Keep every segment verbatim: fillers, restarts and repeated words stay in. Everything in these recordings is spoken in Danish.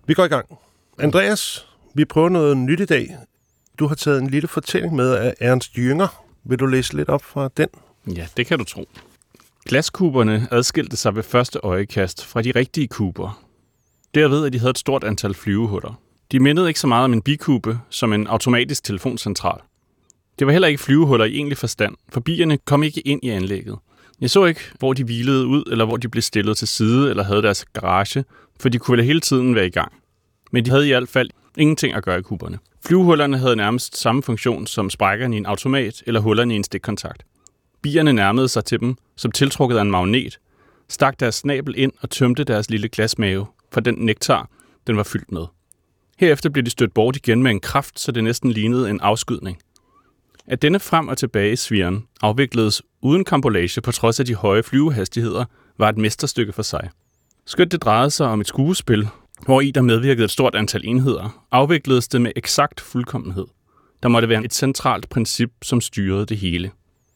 Vi går i gang. Andreas, vi prøver noget nyt i dag. Du har taget en lille fortælling med af Ernst Jünger. Vil du læse lidt op fra den? Ja, det kan du tro. Glaskuberne adskilte sig ved første øjekast fra de rigtige kuber. Derved, at de havde et stort antal flyvehuller. De mindede ikke så meget om en bikube som en automatisk telefoncentral. Det var heller ikke flyvehuller i egentlig forstand, for bierne kom ikke ind i anlægget. Jeg så ikke, hvor de hvilede ud, eller hvor de blev stillet til side, eller havde deres garage, for de kunne vel hele tiden være i gang. Men de havde i hvert fald ingenting at gøre i kuberne. Flyvehullerne havde nærmest samme funktion som sprækkerne i en automat eller hullerne i en stikkontakt. Bierne nærmede sig til dem, som tiltrukket af en magnet, stak deres snabel ind og tømte deres lille glasmave for den nektar, den var fyldt med. Herefter blev de stødt bort igen med en kraft, så det næsten lignede en afskydning. At denne frem og tilbage sviren afvikledes uden karambolage på trods af de høje flyvehastigheder, var et mesterstykke for sig. Skønt det drejede sig om et skuespil, hvor i der medvirkede et stort antal enheder, afvikledes det med eksakt fuldkommenhed. Der måtte være et centralt princip, som styrede det hele.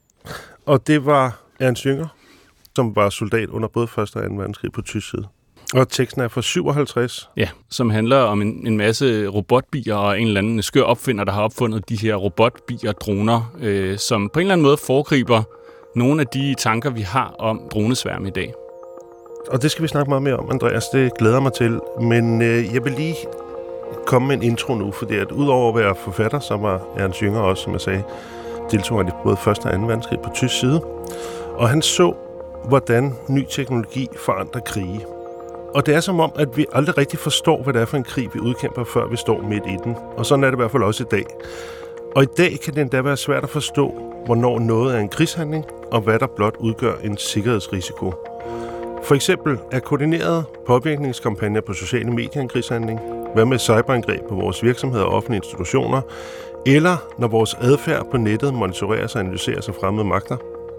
Og det var Ernst Jünger, som var soldat under både første og anden verdenskrig på tysk side. Og teksten er fra syvoghalvtreds. Ja, som handler om en, en masse robotbier og en eller anden skør opfinder, der har opfundet de her robotbier, droner, øh, som på en eller anden måde foregriber nogle af de tanker, vi har om dronesværme i dag. Og det skal vi snakke meget mere om, Andreas. Det glæder mig til. Men øh, jeg vil lige komme med en intro nu, fordi at udover at være forfatter, så var Ernst Jünger også, som jeg sagde, deltog han i både første og anden verdenskrig på tysk side. Og han så, hvordan ny teknologi forandrer krige. Og det er som om, at vi aldrig rigtig forstår, hvad det er for en krig, vi udkæmper, før vi står midt i den. Og sådan er det i hvert fald også i dag. Og i dag kan det endda være svært at forstå, hvornår noget er en krigshandling, og hvad der blot udgør en sikkerhedsrisiko. For eksempel er koordinerede påvirkningskampagner på sociale medier en krigshandling? Hvad med cyberangreb på vores virksomheder og offentlige institutioner? Eller når vores adfærd på nettet monitoreres og analyseres af fremmede magter?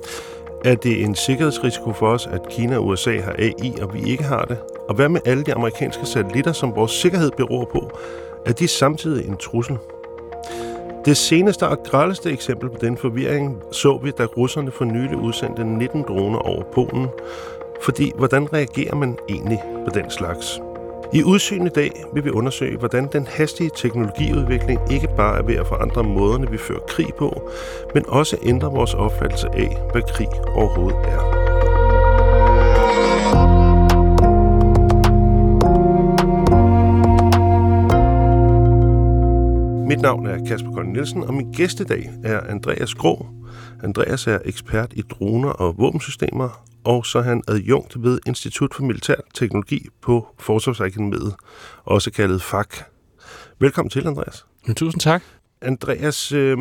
Er det en sikkerhedsrisiko for os, at Kina og U S A har A I, og vi ikke har det? Og hvad med alle de amerikanske satellitter, som vores sikkerhed beror på? Er de samtidig en trussel? Det seneste og grelleste eksempel på den forvirring så vi, da russerne for nylig udsendte nitten droner over Polen. Fordi, hvordan reagerer man egentlig på den slags? I Udsyn i dag vil vi undersøge, hvordan den hastige teknologiudvikling ikke bare er ved at forandre måderne, vi fører krig på, men også ændre vores opfattelse af, hvad krig overhovedet er. Mit navn er Kasper Kolding Nielsen, og min gæst i dag er Andreas Grå. Andreas er ekspert i droner og våbensystemer, og så er han adjunkt ved Institut for Militær Teknologi på Forsvarsakademiet, også kaldet F A C. Velkommen til, Andreas. Tusind tak. Andreas, øh,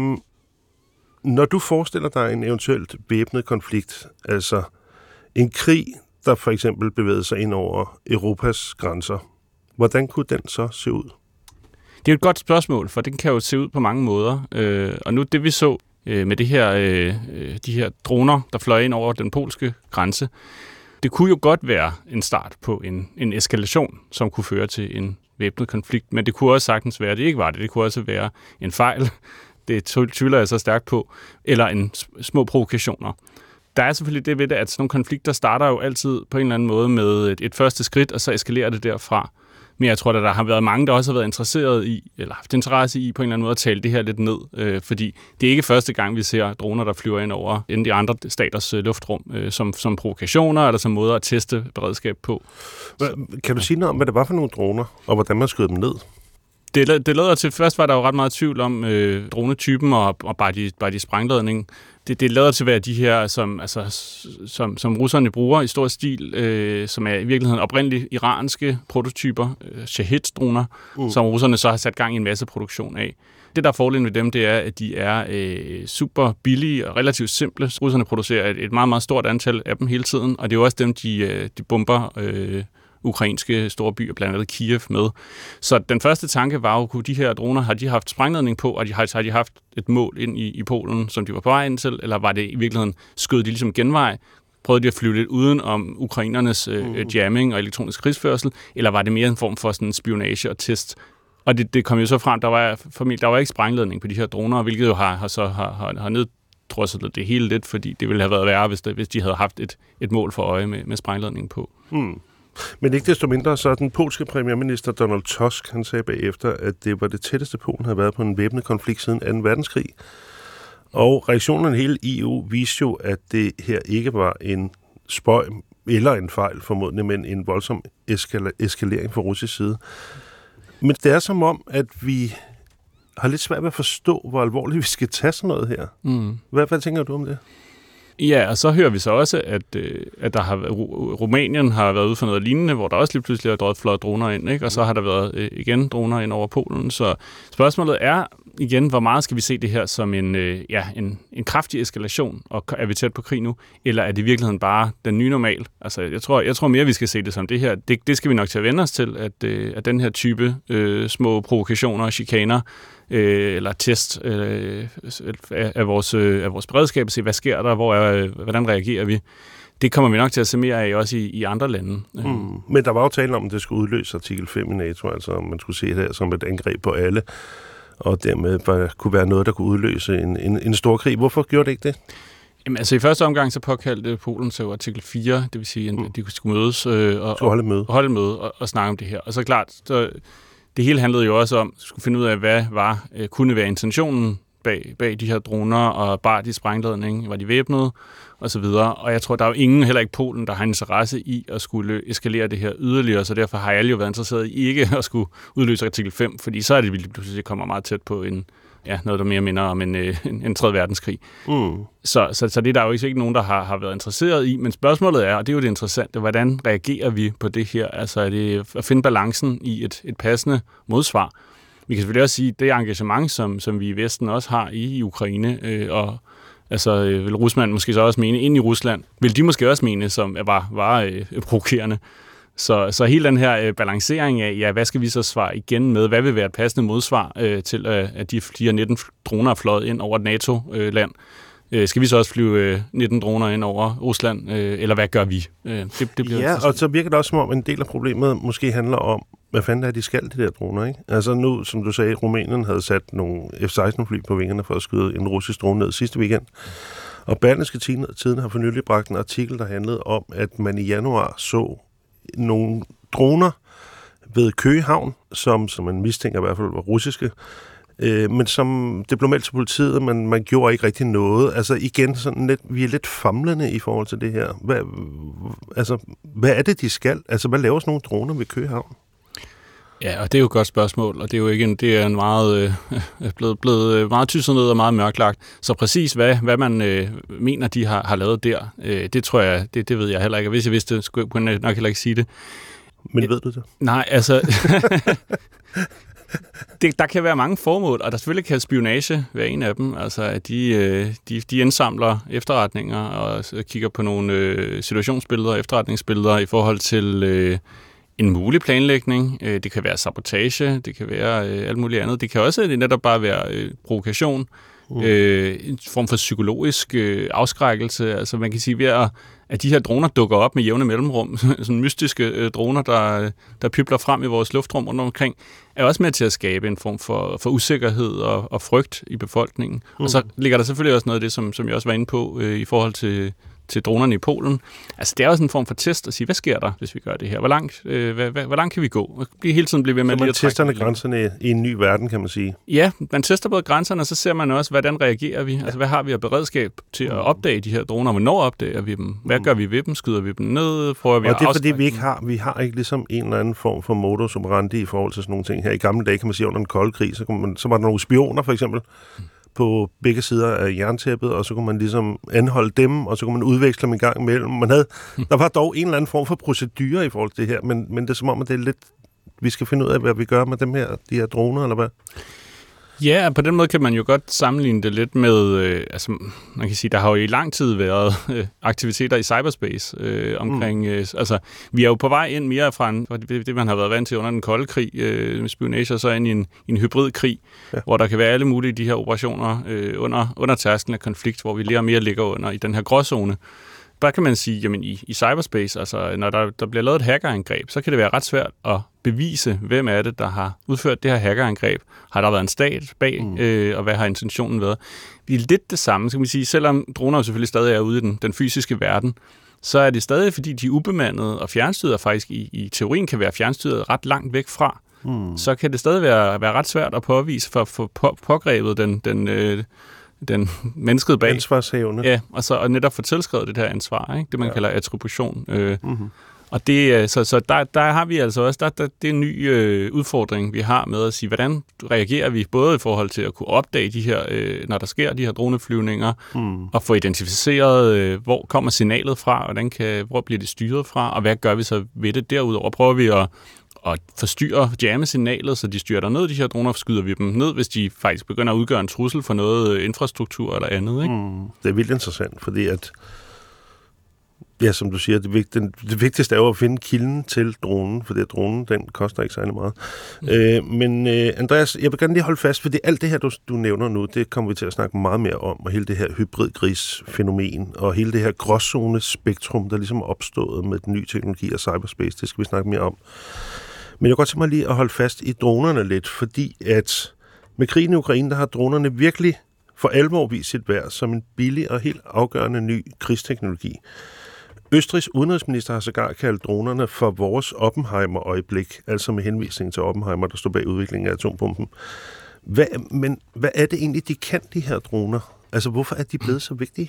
når du forestiller dig en eventuelt væbnet konflikt, altså en krig, der for eksempel bevægede sig ind over Europas grænser, hvordan kunne den så se ud? Det er jo et godt spørgsmål, for den kan jo se ud på mange måder. Øh, og nu det vi så øh, med det her, øh, de her droner, der fløj ind over den polske grænse, det kunne jo godt være en start på en, en eskalation, som kunne føre til en væbnet konflikt. Men det kunne også sagtens være, at det ikke var det. Det kunne også være en fejl. Det tvivler jeg så stærkt på. Eller en små provokationer. Der er selvfølgelig det ved det, at sådan nogle konflikter starter jo altid på en eller anden måde med et, et første skridt, og så eskalerer det derfra. Men jeg tror, at der har været mange, der også har været interesseret i, eller haft interesse i på en eller anden måde at tale det her lidt ned, øh, fordi det er ikke første gang, vi ser droner, der flyver ind over inden de andre staters øh, luftrum, øh, som, som provokationer eller som måder at teste beredskab på. Kan du sige noget om, hvad det var for nogle droner, og hvordan man skød dem ned? Det, det lader til, først var der jo ret meget tvivl om øh, dronetypen og, og bare de, bare de sprængladning. Det, det lader til at være de her, som, altså, som, som russerne bruger i stor stil, øh, som er i virkeligheden oprindeligt iranske prototyper, øh, Shahid-droner, uh. som russerne så har sat gang i en masse produktion af. Det, der er fordelen ved dem, det er, at de er øh, super billige og relativt simple. Russerne producerer et, et meget, meget stort antal af dem hele tiden, og det er jo også dem, de, øh, de bomber øh, ukrainske store byer, blandt andet Kiev, med. Så den første tanke var jo, at de her droner, har de haft sprængladning på, og de har, har de haft et mål ind i, i Polen, som de var på vej ind til, eller var det i virkeligheden, skød de ligesom genvej, prøvede de at flyve lidt uden om ukrainernes øh, jamming og elektronisk krigsførsel, eller var det mere en form for sådan spionage og test? Og det, det kom jo så frem, der var, formentlig, der var ikke sprængladning på de her droner, hvilket jo har, har, så, har, har, har neddrosset det hele lidt, fordi det ville have været værre, hvis, det, hvis de havde haft et, et mål for øje med, med sprængladningen på. Mm. Men ikke desto mindre, så den polske premierminister Donald Tusk, han sagde bagefter, at det var det tætteste Polen havde været på en væbnet konflikt siden anden verdenskrig. Og reaktionen i hele E U viste jo, at det her ikke var en spøj eller en fejl formodentlig, men en voldsom eskal- eskalering fra russisk side. Men det er som om, at vi har lidt svært ved at forstå, hvor alvorligt vi skal tage sådan noget her. Mm. Hvad, hvad tænker du om det? Ja, og så hører vi så også, at, at der har, Rumænien har været ude for noget lignende, hvor der også lige pludselig har drøjet fløjet droner ind, ikke? Og så har der været igen droner ind over Polen. Så spørgsmålet er igen, hvor meget skal vi se det her som en, ja, en, en kraftig eskalation, og er vi tæt på krig nu, eller er det i virkeligheden bare den nye normal? Altså, jeg tror, jeg tror mere, vi skal se det som det her. Det, det skal vi nok til at vende os til, at, at den her type øh, små provokationer og chikaner, Øh, eller test øh, af, vores, øh, af vores beredskab, se hvad sker der, hvor er, øh, hvordan reagerer vi. Det kommer vi nok til at se mere af også i, i andre lande. Mm. Men der var jo tale om, at det skulle udløse artikel fem i NATO, altså om man skulle se det her som et angreb på alle, og dermed var, kunne være noget, der kunne udløse en, en, en stor krig. Hvorfor gjorde det ikke det? Jamen, altså i første omgang så påkaldte Polen så artikel fire, det vil sige, at mm. de skulle mødes øh, og, skulle holde et møde, holde et møde og, og snakke om det her. Og så klart, så det hele handlede jo også om, at skulle finde ud af, hvad var, øh, kunne være intentionen bag, bag de her droner, og bar de sprængladning, var de væbnede, og så videre. Og jeg tror, der er jo ingen, heller ikke Polen, der har interesse i at skulle eskalere det her yderligere, så derfor har alle jo været interesseret i ikke at skulle udløse artikel fem, fordi så er det vildt, at det kommer meget tæt på en, ja, noget, der mere minder om en, en, en tredje verdenskrig. Mm. Så, så, så det er der jo ikke nogen, der har, har været interesseret i, men spørgsmålet er, og det er jo det interessante, hvordan reagerer vi på det her? Altså er det at finde balancen i et, et passende modsvar? Vi kan selvfølgelig også sige, at det engagement, som, som vi i Vesten også har i, i Ukraine, øh, og altså øh, vil Rusland måske så også mene ind i Rusland, vil de måske også mene, som var, var øh, provokerende. Så, så hele den her øh, balancering af, ja, hvad skal vi så svare igen med? Hvad vil være et passende modsvar øh, til, øh, at de fire nitten droner er fløjet ind over et NATO-land? Øh, skal vi så også flyve øh, nitten droner ind over Rusland? Øh, eller hvad gør vi? Øh, det, det bliver ja, og så virker det også som om, en del af problemet måske handler om, hvad fanden er de skal, de der droner, ikke? Altså nu, som du sagde, Rumænien havde sat nogle F seksten fly på vingerne for at skyde en russisk drone ned sidste weekend. Og Berlingske Tidende har for nylig bragt en artikel, der handlede om, at man i januar så nogle droner ved Køge Havn, som, som man mistænker i hvert fald var russiske, øh, men som det blev meldt til politiet, men man gjorde ikke rigtig noget. Altså igen, sådan lidt, vi er lidt famlende i forhold til det her. Hvad, altså, hvad er det, de skal? Altså, hvad laver sådan nogle droner ved Køge Havn? Ja, og det er jo et godt spørgsmål, og det er jo ikke en, det er en meget øh, blevet, blevet meget tysset ned og meget mørklagt. Så præcis hvad, hvad man øh, mener, de har, har lavet der, øh, det tror jeg, det, det ved jeg heller ikke. Og hvis jeg vidste det, skulle jeg nok heller ikke sige det. Men ved du det? Nej, altså... det, der kan være mange formål, og der selvfølgelig kan spionage være en af dem. Altså, at de, de, de indsamler efterretninger og kigger på nogle øh, situationsbilleder, efterretningsbilleder i forhold til... Øh, en mulig planlægning, det kan være sabotage, det kan være øh, alt muligt andet. Det kan også det netop bare være øh, provokation, mm. øh, en form for psykologisk øh, afskrækkelse. Altså man kan sige, ved at, at de her droner dukker op med jævne mellemrum, sådan mystiske øh, droner, der, der pibler frem i vores luftrum rundt omkring, er også med til at skabe en form for, for usikkerhed og, og frygt i befolkningen. Mm. Og så ligger der selvfølgelig også noget af det, som, som jeg også var inde på øh, i forhold til til dronerne i Polen. Altså, det er også en form for test at sige, hvad sker der, hvis vi gør det her? Hvor langt, øh, hvad, hvad, hvor langt kan vi gå? Og blive hele tiden blive ved med så man at tester grænserne i en ny verden, kan man sige. Ja, man tester både grænserne, og så ser man også, hvordan reagerer vi? Ja. Altså, hvad har vi af beredskab til at opdage de her droner? Hvornår opdager vi dem? Hvad gør vi ved dem? Skyder vi dem ned? Prøver vi og at det er fordi, vi ikke har, vi har ikke ligesom en eller anden form for modus operandi i forhold til sådan nogle ting. Her i gamle dage, kan man sige, under den kolde krig, så, man, så var der nogle spioner, for eksempel, på begge sider af jerntæppet, og så kunne man ligesom anholde dem, og så kunne man udveksle dem en gang imellem. Man havde, der var dog en eller anden form for procedure i forhold til det her, men, men det er som om, at det er lidt, vi skal finde ud af, hvad vi gør med dem her, de her droner, eller hvad? Ja, på den måde kan man jo godt sammenligne det lidt med, øh, altså man kan sige, der har jo i lang tid været øh, aktiviteter i cyberspace øh, omkring, mm. øh, altså vi er jo på vej ind mere fra, en, fra det, det, man har været vant til under den kolde krig, øh, med spionage, og så ind i en, en hybridkrig, ja. Hvor der kan være alle mulige de her operationer øh, under, under tærsklen af konflikt, hvor vi lige mere ligger under i den her gråzone. Der kan man sige, jamen i, i cyberspace, altså når der, der bliver lavet et hackerangreb, så kan det være ret svært at bevise, hvem er det, der har udført det her hackerangreb. Har der været en stat bag, mm. øh, og hvad har intentionen været? Det er lidt det samme, skal man sige. Selvom droner jo selvfølgelig stadig er ude i den, den fysiske verden, så er det stadig, fordi de er ubemandede og fjernstyret faktisk i, i teorien kan være fjernstyret ret langt væk fra. Mm. Så kan det stadig være, være ret svært at påvise for at få på, pågrebet den, den, øh, den mennesket bag. Ansvarshavende. Ja, og så og netop få tilskrevet det her ansvar, ikke? Det man ja. kalder attribution. Øh, mm-hmm. Og det, så, så der, der har vi altså også, der, der, det er en ny øh, udfordring, vi har med at sige, hvordan reagerer vi både i forhold til at kunne opdage de her, øh, når der sker de her droneflyvninger, mm. og få identificeret, øh, hvor kommer signalet fra, hvordan kan, hvor bliver det styret fra, og hvad gør vi så ved det derudover? Prøver vi at, at forstyrre, jamme signalet, så de styrter ned, de her droner, skyder vi dem ned, hvis de faktisk begynder at udgøre en trussel for noget infrastruktur eller andet, ikke? Mm. Det er vildt interessant, fordi at ja, som du siger, det, vigt, det, det vigtigste er jo at finde kilden til dronen, fordi dronen, den koster ikke særlig meget. Mm. Øh, men øh, Andreas, jeg vil gerne lige holde fast, fordi alt det her, du, du nævner nu, det kommer vi til at snakke meget mere om, og hele det her hybridgris-fænomen, og hele det her gråzone-spektrum, der ligesom er opstået med den nye teknologi og cyberspace, det skal vi snakke mere om. Men jeg kan godt tænke mig lige at holde fast i dronerne lidt, fordi at med krigen i Ukraine, der har dronerne virkelig for alvor vist sit værd som en billig og helt afgørende ny krigsteknologi. Østrigs udenrigsminister har sågar kaldt dronerne for vores Oppenheimer-øjeblik, altså med henvisning til Oppenheimer, der stod bag udviklingen af atombomben. Hvad, men hvad er det egentlig, de kan, de her droner? Altså, hvorfor er de blevet så vigtige?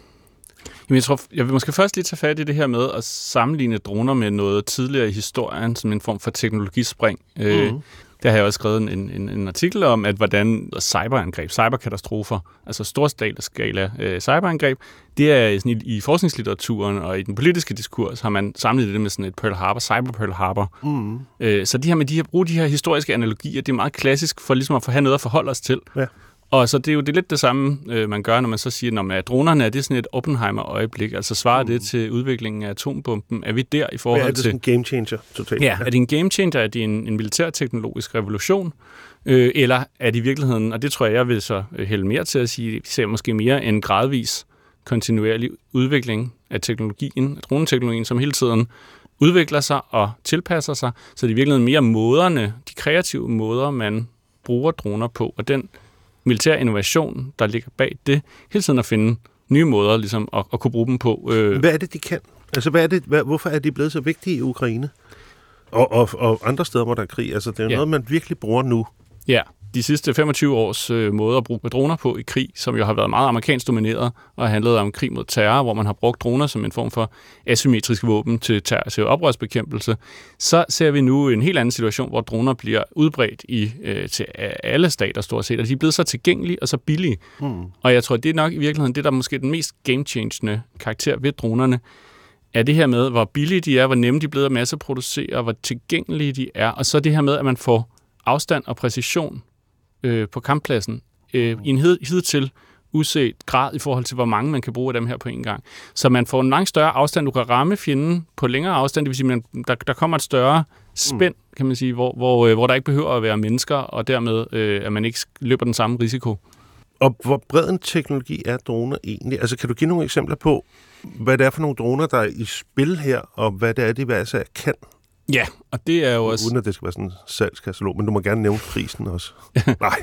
Jamen, jeg tror, jeg vil måske først lige tage fat i det her med at sammenligne droner med noget tidligere i historien, som en form for teknologispring. Mm. Der har jeg også skrevet en, en, en artikel om, at hvordan cyberangreb, cyberkatastrofer, altså storskala øh, cyberangreb, det er sådan i, i forskningslitteraturen og i den politiske diskurs har man samlet det med sådan et Pearl Harbor, cyber Pearl Harbor. Mm. Øh, så de her med de her bruge de her historiske analogier, det er meget klassisk for ligesom at få have noget at forholde os til. Ja. Og så det er jo det er lidt det samme, øh, man gør, når man så siger, at dronerne er det sådan et Oppenheimer-øjeblik, altså svarer mm. det til udviklingen af atombomben. Er vi der i forhold til... Ja, er det sådan en game changer totalt? Ja, er det en game changer? Er det en, en militærteknologisk revolution? Øh, eller er det i virkeligheden, og det tror jeg, jeg vil så hælde mere til at sige, vi ser måske mere en gradvis kontinuerlig udvikling af teknologien, af droneteknologien, som hele tiden udvikler sig og tilpasser sig, så det er i virkeligheden mere måderne, de kreative måder, man bruger droner på, og den militær innovation, der ligger bag det, hele tiden at finde nye måder ligesom, at, at kunne bruge dem på. Øh. Hvad er det, de kan? Altså, hvad er det, hvad, hvorfor er de blevet så vigtige i Ukraine? Og, og, og andre steder, hvor der er krig. Altså, det er jo ja. noget, man virkelig bruger nu. Ja, de sidste femogtyve års øh, måde at bruge droner på i krig, som jo har været meget amerikansk domineret og handlet om krig mod terror, hvor man har brugt droner som en form for asymmetrisk våben til, terror, til oprørsbekæmpelse, så ser vi nu en helt anden situation, hvor droner bliver udbredt i, øh, til alle stater stort set, og de er blevet så tilgængelige og så billige. Mm. Og jeg tror, det er nok i virkeligheden det, der er måske den mest game-changende karakter ved dronerne, er det her med, hvor billige de er, hvor nemme de er blevet at masseproducere, hvor tilgængelige de er, og så det her med, at man får afstand og præcision øh, på kamppladsen øh, i en hed, hidtil uset grad i forhold til, hvor mange man kan bruge af dem her på en gang. Så man får en langt større afstand. Du kan ramme fjenden på længere afstand, det vil sige, at der, der kommer et større spænd, mm. kan man sige, hvor, hvor, øh, hvor der ikke behøver at være mennesker, og dermed øh, at man ikke løber den samme risiko. Og hvor bred en teknologi er droner egentlig? Altså, kan du give nogle eksempler på, hvad det er for nogle droner, der er i spil her, og hvad det er, de hver især kan? Ja, og det er jo også... Uden at det skal være sådan en salgskatalog, men du må gerne nævne prisen også. Nej.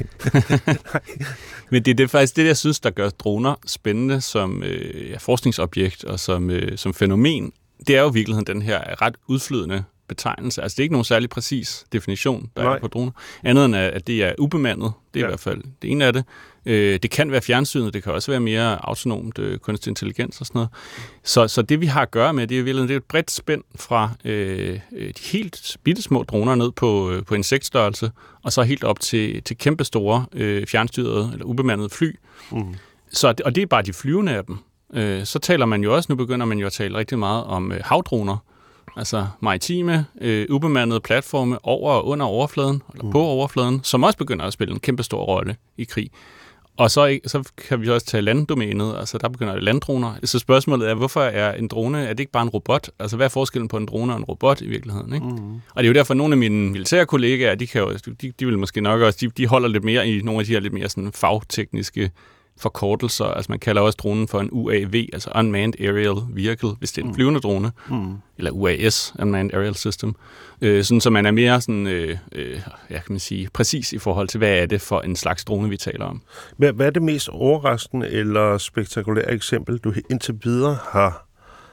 Men det, det er faktisk det, jeg synes, der gør droner spændende som øh, ja, forskningsobjekt og som, øh, som fænomen. Det er jo i virkeligheden den her ret udflydende betegnelse. Altså, det er ikke nogen særlig præcis definition, der Nej. er på droner. Andet end, at det er ubemandet. Det er ja. i hvert fald det ene af det. Øh, det kan være fjernsynet, det kan også være mere autonomt øh, kunstig intelligens og sådan noget. Så, så det, vi har at gøre med, det er, det er et bredt spænd fra øh, de helt bittesmå droner ned på, øh, på insektstørrelse, og så helt op til, til kæmpestore øh, fjernstyrede eller ubemandede fly. Mm. Så, og det er bare de flyvende af dem. Øh, så taler man jo også, nu begynder man jo at tale rigtig meget om øh, havdroner, altså maritime, øh, ubemandede platforme over og under overfladen, eller på overfladen, som også begynder at spille en kæmpe stor rolle i krig. Og så, så kan vi også tage landdomænet, altså der begynder landdroner. Så spørgsmålet er, hvorfor er en drone, er det ikke bare en robot? Altså hvad er forskellen på en drone og en robot i virkeligheden? Ikke? Mm. Og det er jo derfor, at nogle af mine militære kollegaer, de, kan jo, de, de vil måske nok også, de, de holder lidt mere i nogle af de her lidt mere sådan fagtekniske forkortelser. Altså man kalder også dronen for en U A V, altså Unmanned Aerial Vehicle, hvis det er en flyvende drone. Mm. Eller U A S, Unmanned Aerial System. Øh, sådan, så man er mere sådan, øh, øh, ja, kan man sige, præcis i forhold til, hvad er det for en slags drone, vi taler om. Hvad, hvad er det mest overraskende eller spektakulære eksempel, du indtil videre har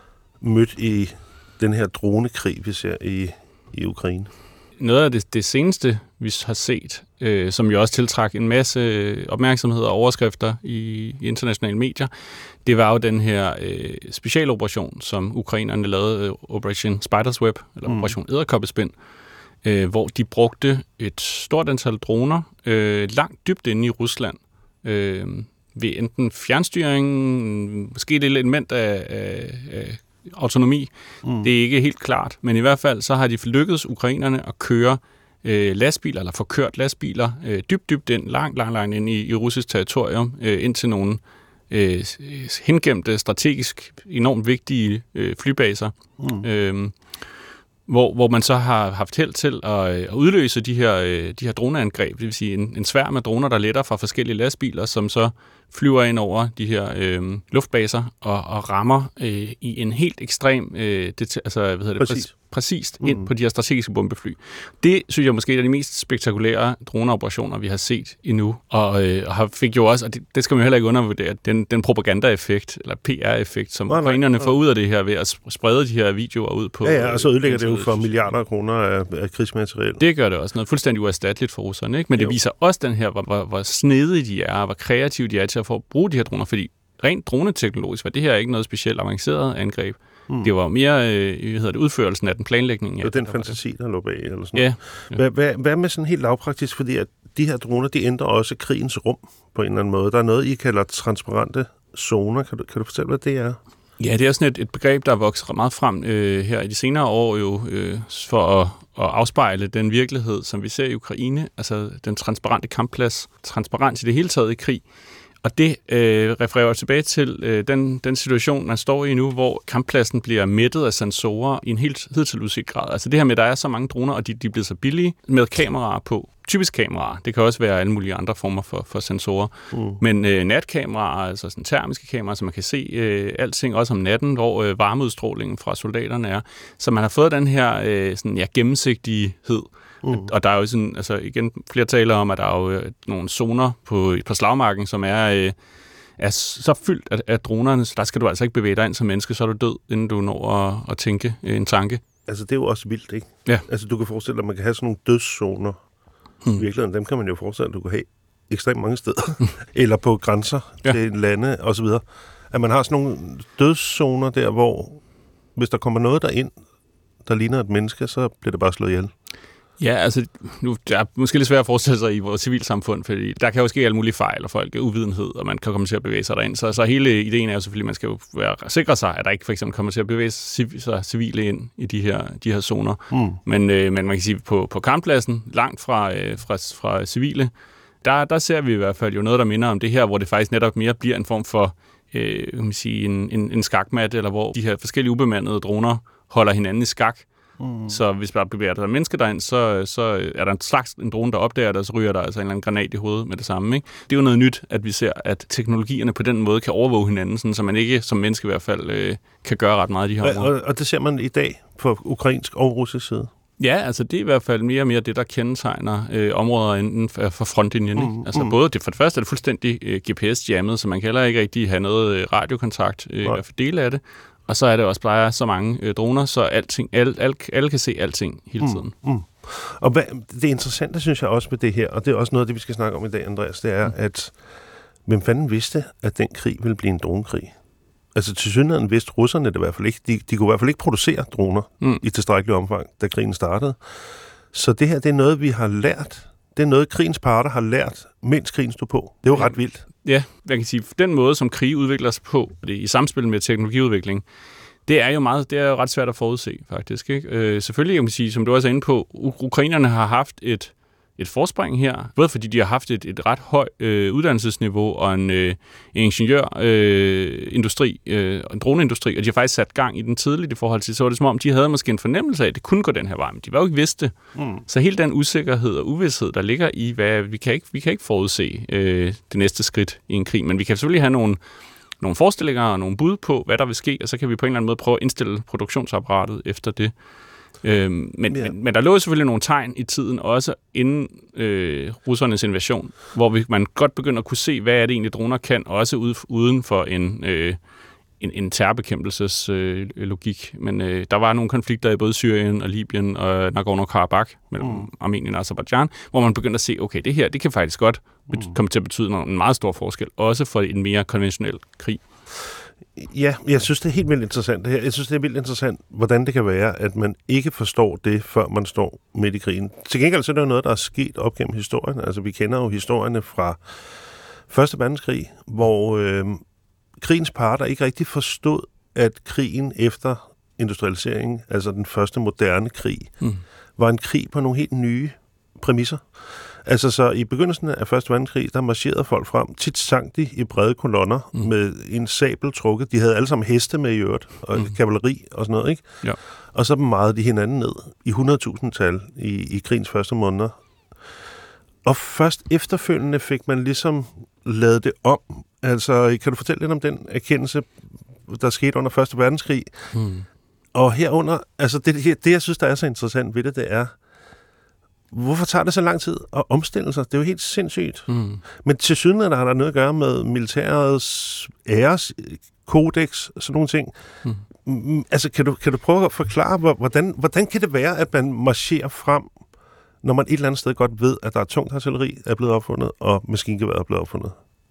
mødt i den her dronekrig, vi ser i, i Ukraine? Noget af det, det seneste, vi har set, øh, som jo også tiltrak en masse opmærksomhed og overskrifter i, i internationale medier, det var jo den her øh, specialoperation, som ukrainerne lavede, øh, Operation Spider's Web, eller mm. Operation Edderkoppespind, øh, hvor de brugte et stort antal droner øh, langt dybt inde i Rusland, øh, ved enten fjernstyring, måske et element af, af, af autonomi. Mm. Det er ikke helt klart, men i hvert fald så har de lykkedes ukrainerne at køre øh, lastbiler, eller få kørt lastbiler øh, dybt, dybt ind, langt, langt, langt ind i, i russisk territorium, øh, ind til nogle øh, hengemte, strategisk enormt vigtige øh, flybaser, mm. øh, hvor, hvor man så har haft held til at, at udløse de her, øh, de her droneangreb, det vil sige en, en sværm af droner, der letter fra forskellige lastbiler, som så flyver ind over de her øh, luftbaser og, og rammer øh, i en helt ekstrem, øh, det, altså hvad hedder det, Præcis. præ- præcist ind mm. på de her strategiske bombefly. Det synes jeg måske er de mest spektakulære droneoperationer, vi har set endnu, og, øh, og fik jo også, og det, det skal man jo heller ikke undervurdere, den, den propagandaeffekt, eller P R-effekt, som ukrainerne får ud af det her ved at sprede de her videoer ud på... Ja, ja, og så ødelægger det jo for milliarder af kroner af, af krigsmateriel. Det gør det også. Noget fuldstændig uerstatteligt for russerne, ikke? Men jo. Det viser også den her, hvor, hvor, hvor snedige de er, hvor kreative de er til at få at bruge de her droner, fordi rent droneteknologisk var det her ikke noget specielt avanceret angreb. Mm. Det var mere øh, hvad hedder det, udførelsen af den planlægning. Det var den fantasi, der lå bag, eller sådan ja. ja. Hvad, hvad, hvad med sådan helt lavpraktisk, fordi at de her droner, de ændrer også krigens rum på en eller anden måde. Der er noget, I kalder transparente zoner. Kan du, kan du fortælle, hvad det er? Ja, det er sådan et, et begreb, der er vokset meget frem øh, her i de senere år jo, øh, for at, at afspejle den virkelighed, som vi ser i Ukraine, altså den transparente kampplads, transparens i det hele taget i krig. Og det øh, refererer tilbage til øh, den, den situation, man står i nu, hvor kamppladsen bliver mættet af sensorer i en helt hidtil uset grad. Altså det her med, at der er så mange droner, og de, de bliver så billige, med kameraer på. Typisk kameraer. Det kan også være alle mulige andre former for, for sensorer. Mm. Men øh, natkameraer, altså sådan termiske kameraer, så man kan se øh, alting, også om natten, hvor øh, varmeudstrålingen fra soldaterne er. Så man har fået den her øh, sådan, ja, gennemsigtighed. Mm. Og der er jo sådan, altså igen, flere taler om, at der er jo øh, nogle zoner på, på slagmarken, som er, øh, er så fyldt af, af dronerne, så der skal du altså ikke bevæge dig ind som menneske, så er du død, inden du når at, at tænke øh, en tanke. Altså det er jo også vildt, ikke? Ja. Altså du kan forestille dig, at man kan have sådan nogle dødszoner. Hmm. I virkeligheden, dem kan man jo forestille, at du kan have ekstremt mange steder. Eller på grænser ja. til lande osv. At man har sådan nogle dødszoner der, hvor hvis der kommer noget derind, der ligner et menneske, så bliver det bare slået ihjel. Ja, altså, nu det er måske lidt svært at forestille sig i vores civilsamfund, fordi der kan jo ske alle mulige fejl, og folk er uvidenhed, og man kan komme til at bevæge sig derind. Så, så hele ideen er jo selvfølgelig, at man skal jo være, sikre sig, at der ikke for eksempel kommer til at bevæge sig civile ind i de her, de her zoner. Mm. Men, øh, men man kan sige, på, på kamppladsen, langt fra, øh, fra, fra civile, der, der ser vi i hvert fald jo noget, der minder om det her, hvor det faktisk netop mere bliver en form for øh, kan man sige, en, en, en skakmat, eller hvor de her forskellige ubemandede droner holder hinanden i skak. Mm. Så hvis der bevæger der mennesker derind, så, så er der en slags en drone, der opdager det, og så ryger der altså en eller anden granat i hovedet med det samme. Ikke? Det er jo noget nyt, at vi ser, at teknologierne på den måde kan overvåge hinanden, sådan, så man ikke som menneske i hvert fald øh, kan gøre ret meget i de her områder. Og, og det ser man i dag på ukrainsk og russisk side? Ja, altså det er i hvert fald mere og mere det, der kendetegner øh, områder inden for, for frontlinjen. Ikke? Mm, altså mm. både det, for det første er det fuldstændig øh, G P S-jammet, så man kan heller ikke rigtig have noget øh, radiokontakt øh, i hvert fald dele af det. Og så er det også bare så mange øh, droner, så alting, alle, alle, alle kan se alting hele tiden. Mm, mm. Og hvad, det interessante, synes jeg også med det her, og det er også noget af det, vi skal snakke om i dag, Andreas, det er, mm. at hvem fanden vidste, at den krig ville blive en dronekrig? Altså til synligheden vidste russerne det i hvert fald ikke. De, de kunne i hvert fald ikke producere droner mm. i tilstrækkelig omfang, da krigen startede. Så det her, det er noget, vi har lært. Det er noget, krigens parter har lært, mens krigen stod på. Det er jo ja. ret vildt. Ja, jeg kan sige, den måde, som krig udvikler sig på, det i samspil med teknologiudvikling, det er jo meget, det er jo ret svært at forudse, faktisk. Ikke? Øh, selvfølgelig kan man sige, som du også er inde på, ukrainerne har haft et, et forspring her, både fordi de har haft et, et ret højt øh, uddannelsesniveau og en, øh, en ingeniørindustri, øh, øh, en droneindustri, og de har faktisk sat gang i den tidligt i forhold til, så var det som om, de havde måske en fornemmelse af, at det kunne gå den her vej, men de var jo ikke vidste. Mm. Så hele den usikkerhed og uvidshed, der ligger i, hvad vi kan ikke, vi kan ikke forudse øh, det næste skridt i en krig, men vi kan selvfølgelig have nogle nogle forestillinger og nogle bud på, hvad der vil ske, og så kan vi på en eller anden måde prøve at indstille produktionsapparatet efter det. Øhm, men, ja. men, men der lå selvfølgelig nogle tegn i tiden, også inden øh, russernes invasion, hvor vi, man godt begynder at kunne se, hvad er det egentlig droner kan, også ude, uden for en, øh, en, en terrorbekæmpelseslogik. Øh, logik. Men øh, der var nogle konflikter i både Syrien og Libyen og Nagorno-Karabakh mellem mm. Armenien og Aserbajdsjan, hvor man begyndte at se, okay, det her, det kan faktisk godt bet- komme til at betyde en meget stor forskel, også for en mere konventionel krig. Ja, jeg synes, det er helt vildt interessant det her. Jeg synes, det er vildt interessant, hvordan det kan være, at man ikke forstår det, før man står midt i krigen. Til gengæld så er det jo noget, der er sket op gennem historien. Altså, vi kender jo historierne fra Første Verdenskrig, hvor øh, krigens parter ikke rigtig forstod, at krigen efter industrialiseringen, altså den første moderne krig, mm. var en krig på nogle helt nye præmisser. Altså så i begyndelsen af Første Verdenskrig, der marcherede folk frem. Tit sang de i brede kolonner mm. med en sabel trukket. De havde alle sammen heste med i øvrigt, og mm. kavaleri og sådan noget, ikke? Ja. Og så majede de hinanden ned i hundredtusindtal i, i krigens første måneder. Og først efterfølgende fik man ligesom lavet det om. Altså, kan du fortælle lidt om den erkendelse, der skete under Første Verdenskrig? Mm. Og herunder, altså det, det, jeg synes, der er så interessant ved det, det er, hvorfor tager det så lang tid at omstille sig? Det er jo helt sindssygt. Mm. Men til sydenland har der noget at gøre med militærets æreskodex, sådan nogle ting. Mm. Altså, kan du, kan du prøve at forklare, hvordan, hvordan kan det være, at man marcherer frem, når man et eller andet sted godt ved, at der er tungt artilleri, er blevet opfundet, og maskingevær er blevet opfundet?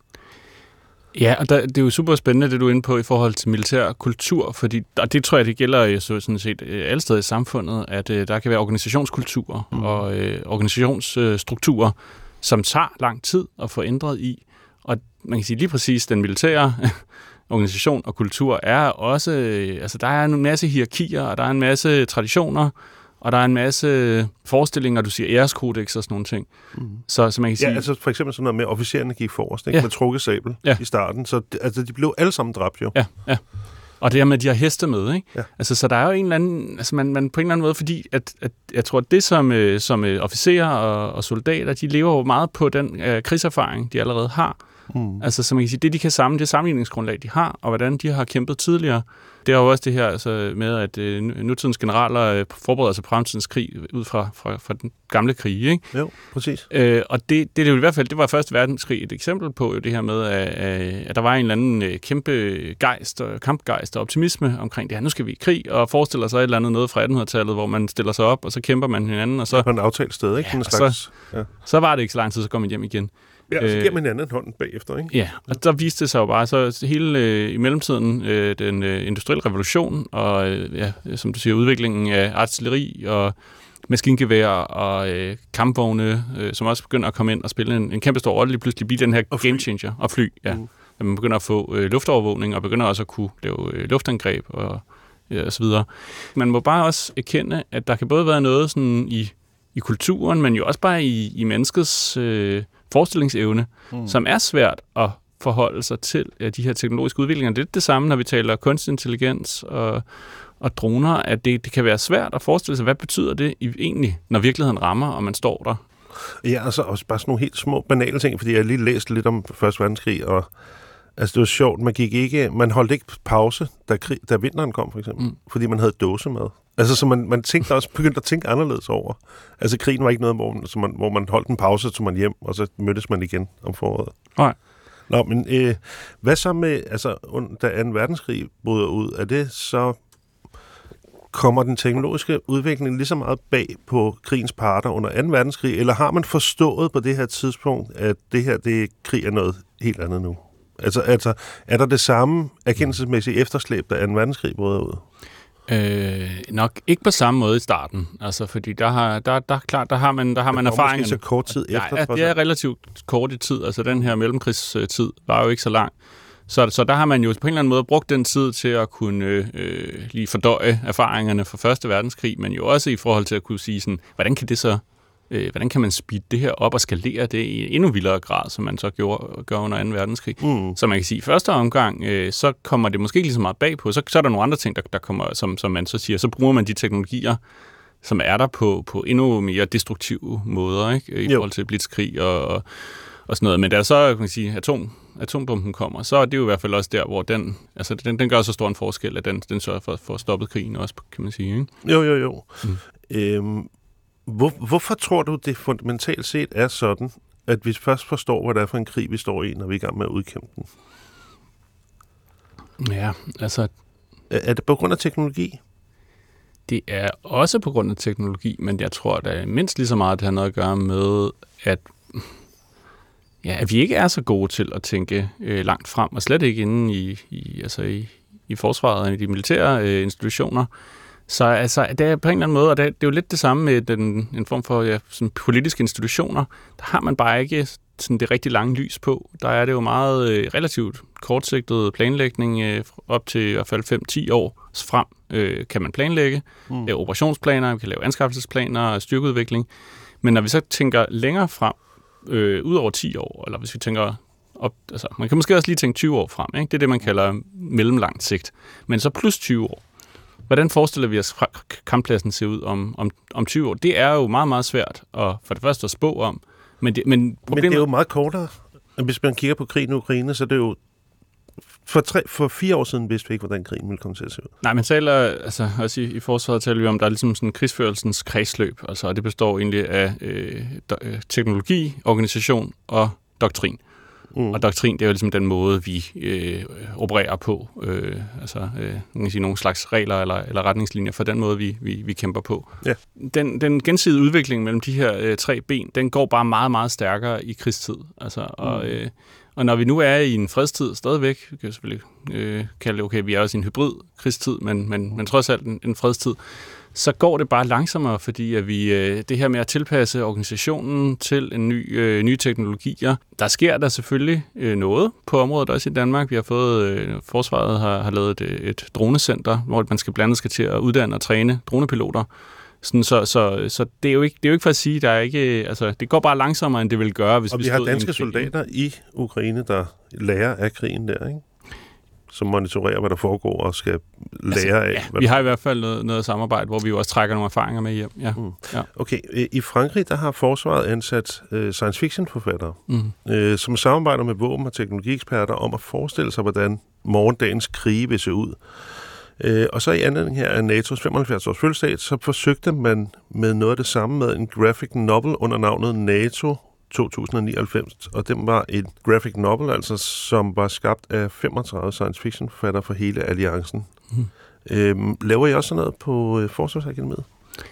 Ja, og der, det er jo super spændende, det du er inde på i forhold til militær kultur, fordi, og det tror jeg, det gælder jo sådan set alle steder i samfundet, at uh, der kan være organisationskulturer mm. og uh, organisationsstrukturer, som tager lang tid at få ændret i. Og man kan sige lige præcis, den militære organisation og kultur er også, altså der er en masse hierarkier, og der er en masse traditioner, og der er en masse forestillinger, du siger æreskodex og sådan nogle ting. Mm. Så, så man kan sige... Ja, altså for eksempel sådan noget med, officererne gik forrest, ikke? Ja. Med trukket sabel ja. I starten. Så altså, de blev alle sammen dræbt jo. Ja, ja. Og det her med, at de har heste med, ikke? Ja. Altså, så der er jo en eller anden... Altså, man, man på en eller anden måde, fordi at, at jeg tror, at det som, øh, som øh, officerer og, og soldater, de lever jo meget på den øh, krigserfaring, de allerede har. Mm. Altså, så man kan sige, det de kan samle, det sammenligningsgrundlag, de har, og hvordan de har kæmpet tidligere. Det er jo også det her altså, med, at øh, nutidens generaler øh, forbereder sig på fremtidens krig ud fra, fra, fra den gamle krig, ikke? Jo, præcis. Øh, og det, det er jo i hvert fald, det var Første Verdenskrig et eksempel på, jo det her med, at, at der var en eller anden øh, kæmpe gejst, og kampgejst og optimisme omkring det her. Nu skal vi i krig, og forestiller sig et eller andet noget fra attenhundredetallet, hvor man stiller sig op, og så kæmper man hinanden, og så... Ja, på en aftalt sted, ikke? Ja, så, ja. Så var det ikke så lang tid, så går man hjem igen. Ja, og så giver man hinanden hånden bagefter, ikke? Ja, og der viste det sig jo bare, så hele øh, i mellemtiden, øh, den øh, industrielle revolution, og øh, ja, som du siger, udviklingen af artilleri og maskingevær og øh, kampvogne, øh, som også begynder at komme ind og spille en, en kæmpe stor rolle, lige pludselig blive den her game changer, og fly, ja. Mm. At man begynder at få øh, luftovervågning, og begynder også at kunne lave øh, luftangreb, og, ja, og så videre. Man må bare også erkende, at der kan både være noget sådan i, i kulturen, men jo også bare i, i menneskets... Øh, forestillingsevne, mm. som er svært at forholde sig til ja, de her teknologiske udviklinger. Det er det samme, når vi taler kunstig intelligens og, og droner, at det, det kan være svært at forestille sig, hvad betyder det egentlig, når virkeligheden rammer, og man står der? Ja, altså også bare sådan nogle helt små, banale ting, fordi jeg har lige læst lidt om Første Verdenskrig, og altså det var sjovt, man gik ikke, man holdt ikke pause, da, krig, da vinteren kom, for eksempel, mm. fordi man havde dåsemad. Altså, så man, man tænkte også, begyndte at tænke anderledes over. Altså, krigen var ikke noget, hvor, så man, hvor man holdt en pause, så tog man hjem, og så mødtes man igen om foråret. Nej. Nå, men øh, hvad så med, altså, da anden verdenskrig bryder ud, er det så, kommer den teknologiske udvikling lige så meget bag på krigens parter under anden verdenskrig, eller har man forstået på det her tidspunkt, at det her, det krig er noget helt andet nu? Altså, altså er der det samme erkendelsesmæssige efterslæb, da anden verdenskrig bryder ud? Øh, nok ikke på samme måde i starten, altså fordi der har der der klart der har man der har man erfaringerne. Så kort tid efter. Ja, det er relativt kort i tid, altså den her mellemkrigstid var jo ikke så lang. Så så der har man jo på en eller anden måde brugt den tid til at kunne øh, lige fordøje erfaringerne fra Første Verdenskrig, men jo også i forhold til at kunne sige sådan, hvordan kan det så øh, hvordan kan man speede det her op og skalere det i endnu vildere grad, som man så gjorde gør under anden verdenskrig. Mm. Så man kan sige, i første omgang, øh, så kommer det måske ikke lige så meget bag på, så, så er der nogle andre ting, der, der kommer, som, som man så siger, så bruger man de teknologier, som er der på, på endnu mere destruktive måder, ikke? I jo. forhold til blitzkrig og, og, og sådan noget. Men da så, kan man sige, atom, atombomben kommer, så er det jo i hvert fald også der, hvor den, altså den, den gør så stor en forskel, at den, den sørger for, for at stoppe krigen også, kan man sige, ikke? Jo, jo, jo. Mm. Øhm, hvor, hvorfor tror du, det fundamentalt set er sådan, at vi først forstår, hvad det er for en krig, vi står i, når vi er i gang med at udkæmpe den? Ja, altså... Er det på grund af teknologi? Det er også på grund af teknologi, men jeg tror, at det er mindst lige så meget, det har noget at gøre med, at, ja, at vi ikke er så gode til at tænke øh, langt frem, og slet ikke inde i, i, altså i, i forsvaret og i de militære øh, institutioner. Så altså, det er på en eller anden måde, og det er, det er jo lidt det samme med den, en form for ja, sådan politiske institutioner. Der har man bare ikke sådan det rigtig lange lys på. Der er det jo meget øh, relativt kortsigtet planlægning, øh, op til i hvert fald fem til ti år frem øh, kan man planlægge. Mm. Øh, operationsplaner, vi kan lave anskaffelsesplaner, styrkeudvikling. Men når vi så tænker længere frem, øh, ud over ti år, eller hvis vi tænker op, altså man kan måske også lige tænke tyve år frem, ikke? Det er det, man kalder mellemlangt sigt. Men så plus tyve år. Hvordan forestiller vi os, at kamppladsen ser ud om, om, om tyve år? Det er jo meget, meget svært at, for det første at spå om. Men det, men problemet... men det er jo meget kortere. Hvis man kigger på krigen i Ukraine, så er det jo... For, tre, for fire år siden vidste vi ikke, hvordan krigen ville komme til at se ud. Nej, men taler, altså, også i, i forsvaret taler vi om, der er ligesom sådan en krigsførelsens kredsløb. Altså, og det består egentlig af øh, do, teknologi, organisation og doktrin. Mm. Og doktrin, det er jo ligesom den måde, vi øh, opererer på. Øh, altså, øh, man kan sige nogle slags regler eller, eller retningslinjer for den måde, vi, vi, vi kæmper på. Yeah. Den, den gensidige udvikling mellem de her øh, tre ben, den går bare meget, meget stærkere i krigstid. Altså, mm. og, øh, og når vi nu er i en fredstid stadigvæk, vi kan jo selvfølgelig øh, kalde det, okay, vi er også i en hybrid krigstid, men, men, men trods alt en, en fredstid, så går det bare langsommere, fordi at vi, øh, det her med at tilpasse organisationen til en ny, øh, nye teknologier, der sker der selvfølgelig øh, noget på området også i Danmark. Vi har fået, øh, forsvaret har, har lavet et, et dronecenter, hvor man skal blandt andet skal til at uddanne og træne dronepiloter. Sådan, så så, så det, er jo ikke, det er jo ikke for at sige, der er ikke, altså, det går bare langsommere, end det vil gøre, hvis og vi vi har danske soldater i Ukraine, der lærer af krigen der, ikke? Som monitorerer, hvad der foregår og skal lære altså, af. Ja, vi har i hvert fald noget, noget samarbejde, hvor vi jo også trækker nogle erfaringer med hjem. Ja. Mm. Ja. Okay, i Frankrig, der har forsvaret ansat uh, science fiction forfattere, mm. uh, som samarbejder med våben- og teknologieksperter om at forestille sig, hvordan morgendagens krige vil se ud. Uh, og så i anledning her af N A T O's femoghalvfjerds års fødselsdag, så forsøgte man med noget af det samme med en graphic novel under navnet NATO to tusind nioghalvfems, og den var en graphic novel, altså, som var skabt af femogtredive science fiction forfattere for hele alliancen. Mm. Øhm, laver I også sådan noget på øh, Forsvarsakademiet?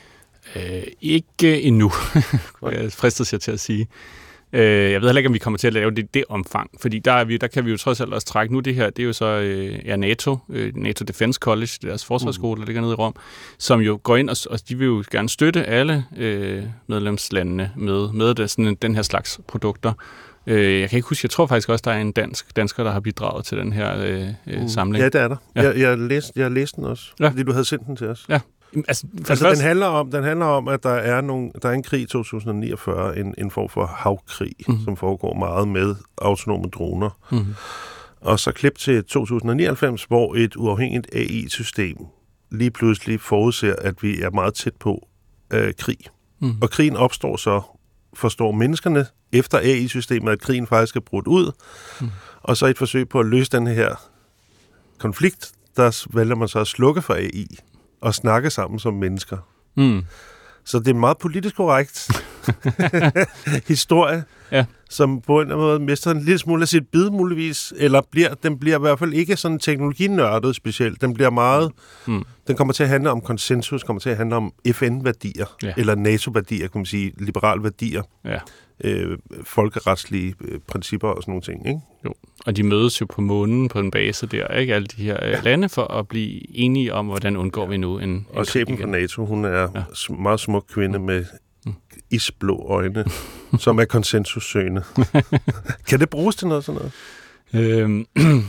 Øh, ikke endnu, jeg fristes sig til at sige. Øh, jeg ved heller ikke, om vi kommer til at lave det det omfang, fordi der, er vi, der kan vi jo trods alt også trække. Nu det her, det er jo så øh, ja, NATO, øh, NATO Defense College, deres forsvarsskole, mm. der ligger nede i Rom, som jo går ind, og, og de vil jo gerne støtte alle øh, medlemslandene med, med det, sådan, den her slags produkter. Øh, jeg kan ikke huske, jeg tror faktisk også, der er en dansk dansker, der har bidraget til den her øh, mm. samling. Ja, det er der. Ja. Jeg, jeg, læste, jeg læste den også, ja. Fordi du havde sendt den til os. Ja. Altså, altså først... den, handler om, den handler om, at der er, nogle, der er en krig i to tusind niogfyrre, en, en form for havkrig, mm. som foregår meget med autonome droner. Mm. Og så klip til to tusind nioghalvfems, hvor et uafhængigt A I-system lige pludselig forudser, at vi er meget tæt på øh, krig. Mm. Og krigen opstår så, forstår menneskerne, efter A I-systemet, at krigen faktisk er brudt ud. Mm. Og så et forsøg på at løse den her konflikt, der vælger man så at slukke for A I og snakke sammen som mennesker. Mm. Så det er en meget politisk korrekt historie, ja. Som på en eller anden måde mister en lille smule af sit bid muligvis, eller bliver, den bliver i hvert fald ikke sådan teknologinørdet specielt. Den bliver meget, mm. den kommer til at handle om konsensus, kommer til at handle om F N-værdier, ja. Eller NATO-værdier, kan man sige, liberale værdier, ja. øh, folkeretslige øh, principper og sådan nogle ting, ikke? Jo, og de mødes jo på månen på en base der, ikke? Alle de her ja. lande, for at blive enige om, hvordan undgår vi nu en, en og chefen for NATO, hun er ja. meget smuk kvinde med mm. isblå øjne, som er konsensussøgende. Kan det bruges til noget sådan noget? Øhm,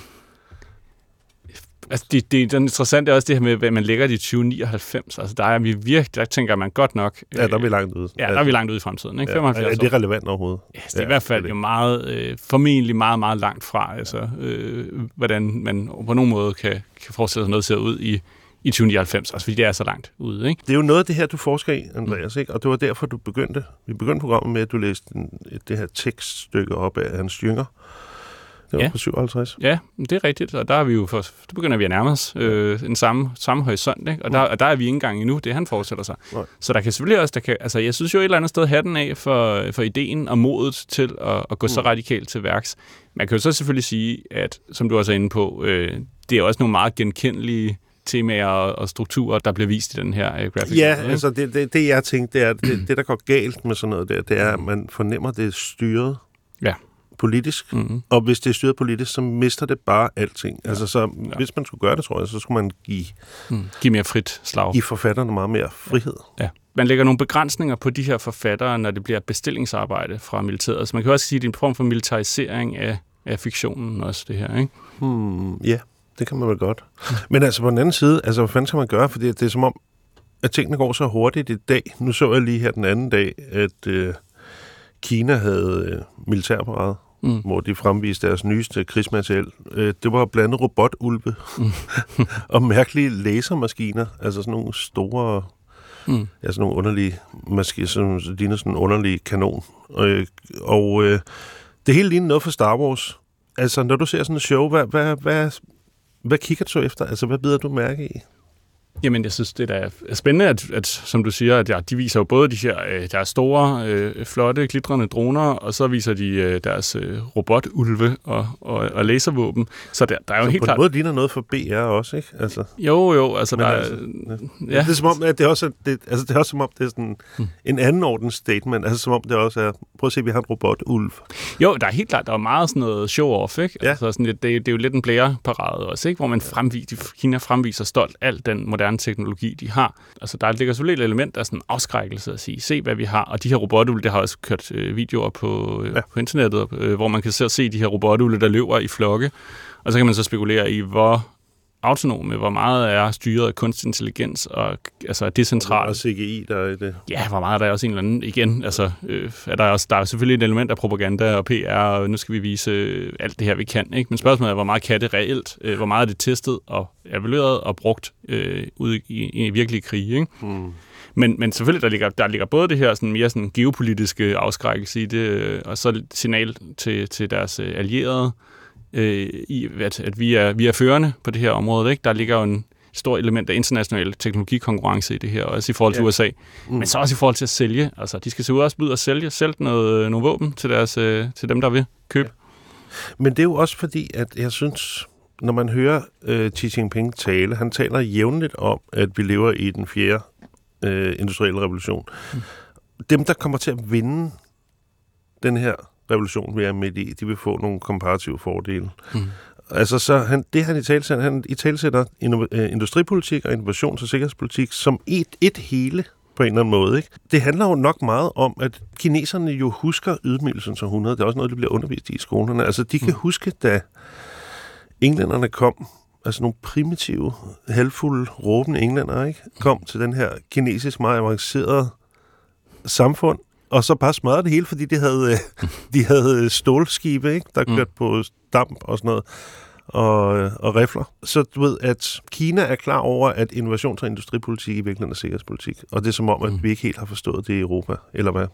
altså det, det, det er interessant er også det her med, hvad man lægger i tyve nioghalvfems. Altså der er vi virkelig, der tænker man godt nok... Ja, der er vi langt ude. Ja, der er vi langt ude i fremtiden. Ikke? Ja, er det relevant overhovedet? Ja, det er ja, i hvert fald jo meget, øh, formentlig meget, meget langt fra, altså, øh, hvordan man på nogen måde kan, kan forestille sig noget ser ud i i tyve nioghalvfems, altså fordi det er så langt ude, ikke? Det er jo noget af det her, du forsker i, Andreas, ikke? Og det var derfor, du begyndte. Vi begyndte programmet med, at du læste en, det her tekststykke op af Hans Jünger. Det var ja. på syvoghalvtreds. Ja, det er rigtigt, og der er vi jo for, der begynder vi at nærme os øh, en samme, samme horisont, ikke? Og, der, og der er vi ikke engang endnu, det han forestiller sig. Nej. Så der kan selvfølgelig også, der kan, altså jeg synes jo et eller andet sted hatten af for, for ideen og modet til at, at gå så radikalt til værks. Man kan jo så selvfølgelig sige, at som du også er inde på, øh, det er også nogle meget genkendelige temaer og strukturer, der bliver vist i den her øh, graphic. Ja, novel, altså det, det, det jeg tænkte, det er, det, det der går galt med sådan noget der, det er, at man fornemmer, det er styret. Ja. Politisk, mm-hmm. og hvis det er styret politisk, så mister det bare alting. Ja. Altså, så ja. Hvis man skulle gøre det, tror jeg, så skulle man give... Mm. Give mere frit slag. Give forfatterne meget mere frihed. Ja. Man lægger nogle begrænsninger på de her forfattere, når det bliver bestillingsarbejde fra militæret. Så man kan også sige, at det er en form for militarisering af, af fiktionen også, det her, ikke? Hmm, ja, det kan man vel godt. Men altså, på den anden side, altså, hvad fanden skal man gøre? Fordi det er som om, at tingene går så hurtigt i dag. Nu så jeg lige her den anden dag, at øh, Kina havde øh, militærparade. Mm. Hvor de fremviste deres nyeste krigsmateriel. Det var blandet robotulve mm. og mærkelige lasermaskiner, altså sådan nogle store, mm. ja, sådan nogle underlige maskiner, som ligner sådan en underlig kanon. Og, og øh, det hele ligner noget fra Star Wars. Altså, når du ser sådan et show, hvad, hvad, hvad, hvad kigger du efter? Altså, hvad bider du mærke i? Jamen, jeg synes, det er spændende, at, at som du siger, at ja, de viser jo både de her øh, deres store, øh, flotte, glitrende droner, og så viser de øh, deres øh, robotulve og, og, og laservåben. Så der, der er jo så helt på klart... på en måde ligner noget for B R også, ikke? Altså, jo, jo, altså der altså, ja. Ja. Det er som om, at det også, det, altså, det er også som om, det er sådan hmm. en anden ordens statement. Altså som om det også er, prøv at se, vi har en robotulv. Jo, der er helt klart, der er meget sådan noget show-off, ikke? Ja. Altså sådan, det, det er jo lidt en blæreparade også, ikke? Hvor man fremviser, Kina fremviser stolt al den moderne teknologi, de har. Altså, der ligger selvfølgelig et element af sådan afskrækkelse at sige, se hvad vi har. Og de her robotulve, der har også kørt øh, videoer på, øh, ja. på internettet, øh, hvor man kan se, se de her robotulve, der løber i flokke. Og så kan man så spekulere i, hvor autonome, hvor meget er styret af kunstig intelligens og altså decentralt. Og C G I, der er i det. Ja, hvor meget er der også en eller anden, igen, altså, øh, er der, også, der er selvfølgelig et element af propaganda og P R, og nu skal vi vise øh, alt det her, vi kan, ikke? Men spørgsmålet er, hvor meget kan det reelt, øh, hvor meget er det testet og evalueret og brugt øh, ude i, i virkelige krige, ikke? Hmm. Men, men selvfølgelig, der ligger, der ligger både det her sådan, mere sådan, geopolitiske afskrækkelse i det, og så signal til, til deres allierede, Øh, i at, at vi er vi er førende på det her område, ikke? Der ligger jo en stor element af international teknologikonkurrence i det her, også i forhold til ja. U S A, mm. men så også i forhold til at sælge. Altså, de skal så også ud og sælge, sælge noget, nogle våben til deres øh, til dem, der vil købe. Ja. Men det er jo også fordi, at jeg synes, når man hører øh, Xi Jinping tale, han taler jævnligt om, at vi lever i den fjerde øh, industrielle revolution. Mm. Dem, der kommer til at vinde den her revolution, vi er midt i, de vil få nogle komparative fordele. Mm. Altså, så han, det han i talsætter, han i talsætter industripolitik og innovations- og sikkerhedspolitik som et, et hele på en eller anden måde, ikke? Det handler jo nok meget om, at kineserne jo husker ydmygelsens århundrede. Det er også noget, der bliver undervist i i skolerne. Altså, de kan mm. huske, da englænderne kom, altså nogle primitive, halvfulde, råbende englænder, ikke? Kom til den her kinesisk meget avancerede samfund, og så bare smadrede det hele, fordi de havde, de havde stålskibe, ikke? Der kørte mm. på damp og sådan noget, og, og rifler. Så du ved, at Kina er klar over, at innovations- og industripolitik i virkeligheden er sikkerhedspolitik. Og det er som om, at mm. vi ikke helt har forstået det i Europa, eller hvad?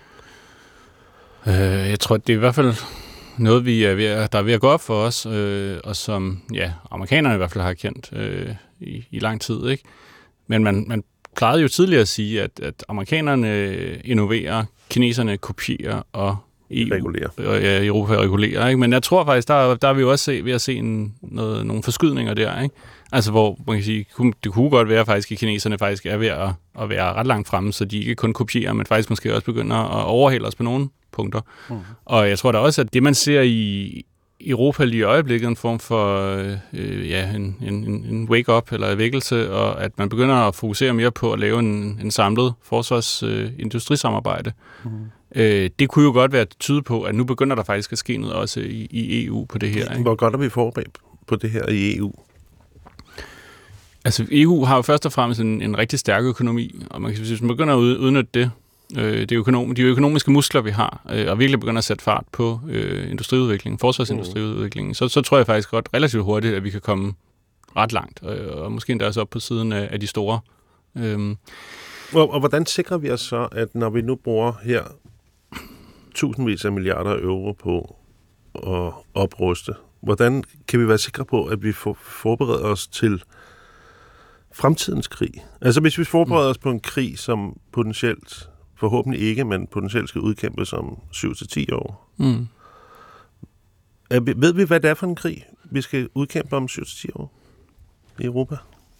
Øh, jeg tror, det er i hvert fald noget, vi er ved at, der er ved at gå op for os, øh, og som ja, amerikanerne i hvert fald har kendt øh, i, i lang tid, ikke? Men man, man plejede jo tidligere at sige, at, at amerikanerne innoverer, kineserne kopierer, og E U regulerer. Og ja, Europa regulerer, ikke? Men jeg tror faktisk, der, der er vi jo også se, ved at se en, noget, nogle forskydninger der, ikke? Altså, hvor man kan sige, det kunne godt være faktisk, at kineserne faktisk er ved at, at være ret langt fremme, så de ikke kun kopierer, men faktisk måske også begynder at overhale os på nogle punkter. Mm. Og jeg tror da også, at det, man ser i Europa lige i øjeblikket, en form for øh, ja, en, en, en wake-up eller vækkelse, og at man begynder at fokusere mere på at lave en, en samlet forsvarsindustrisamarbejde. Øh, mm. øh, det kunne jo godt være tyde på, at nu begynder der faktisk at ske noget også i, i E U på det her. Ikke? Hvor godt er vi forberedt på det her i E U? Altså, E U har jo først og fremmest en, en rigtig stærk økonomi, og man kan, hvis man begynder at udnytte det, øh, det økonom, de økonomiske muskler, vi har, øh, og virkelig begynder at sætte fart på øh, industriudviklingen, forsvarsindustriudviklingen, mm. så, så tror jeg faktisk godt relativt hurtigt, at vi kan komme ret langt, øh, og måske endda også op på siden af, af de store. Øhm. Og, og hvordan sikrer vi os så, at når vi nu bruger her tusindvis af milliarder euro på at opruste. Hvordan kan vi være sikre på, at vi får forbereder os til fremtidens krig? Altså hvis vi forbereder mm. os på en krig, som potentielt, forhåbentlig ikke, men potentielt skal udkæmpes om syv til ti år. Mm. Er, ved vi, hvad det er for en krig, vi skal udkæmpe om syv til ti år i Europa?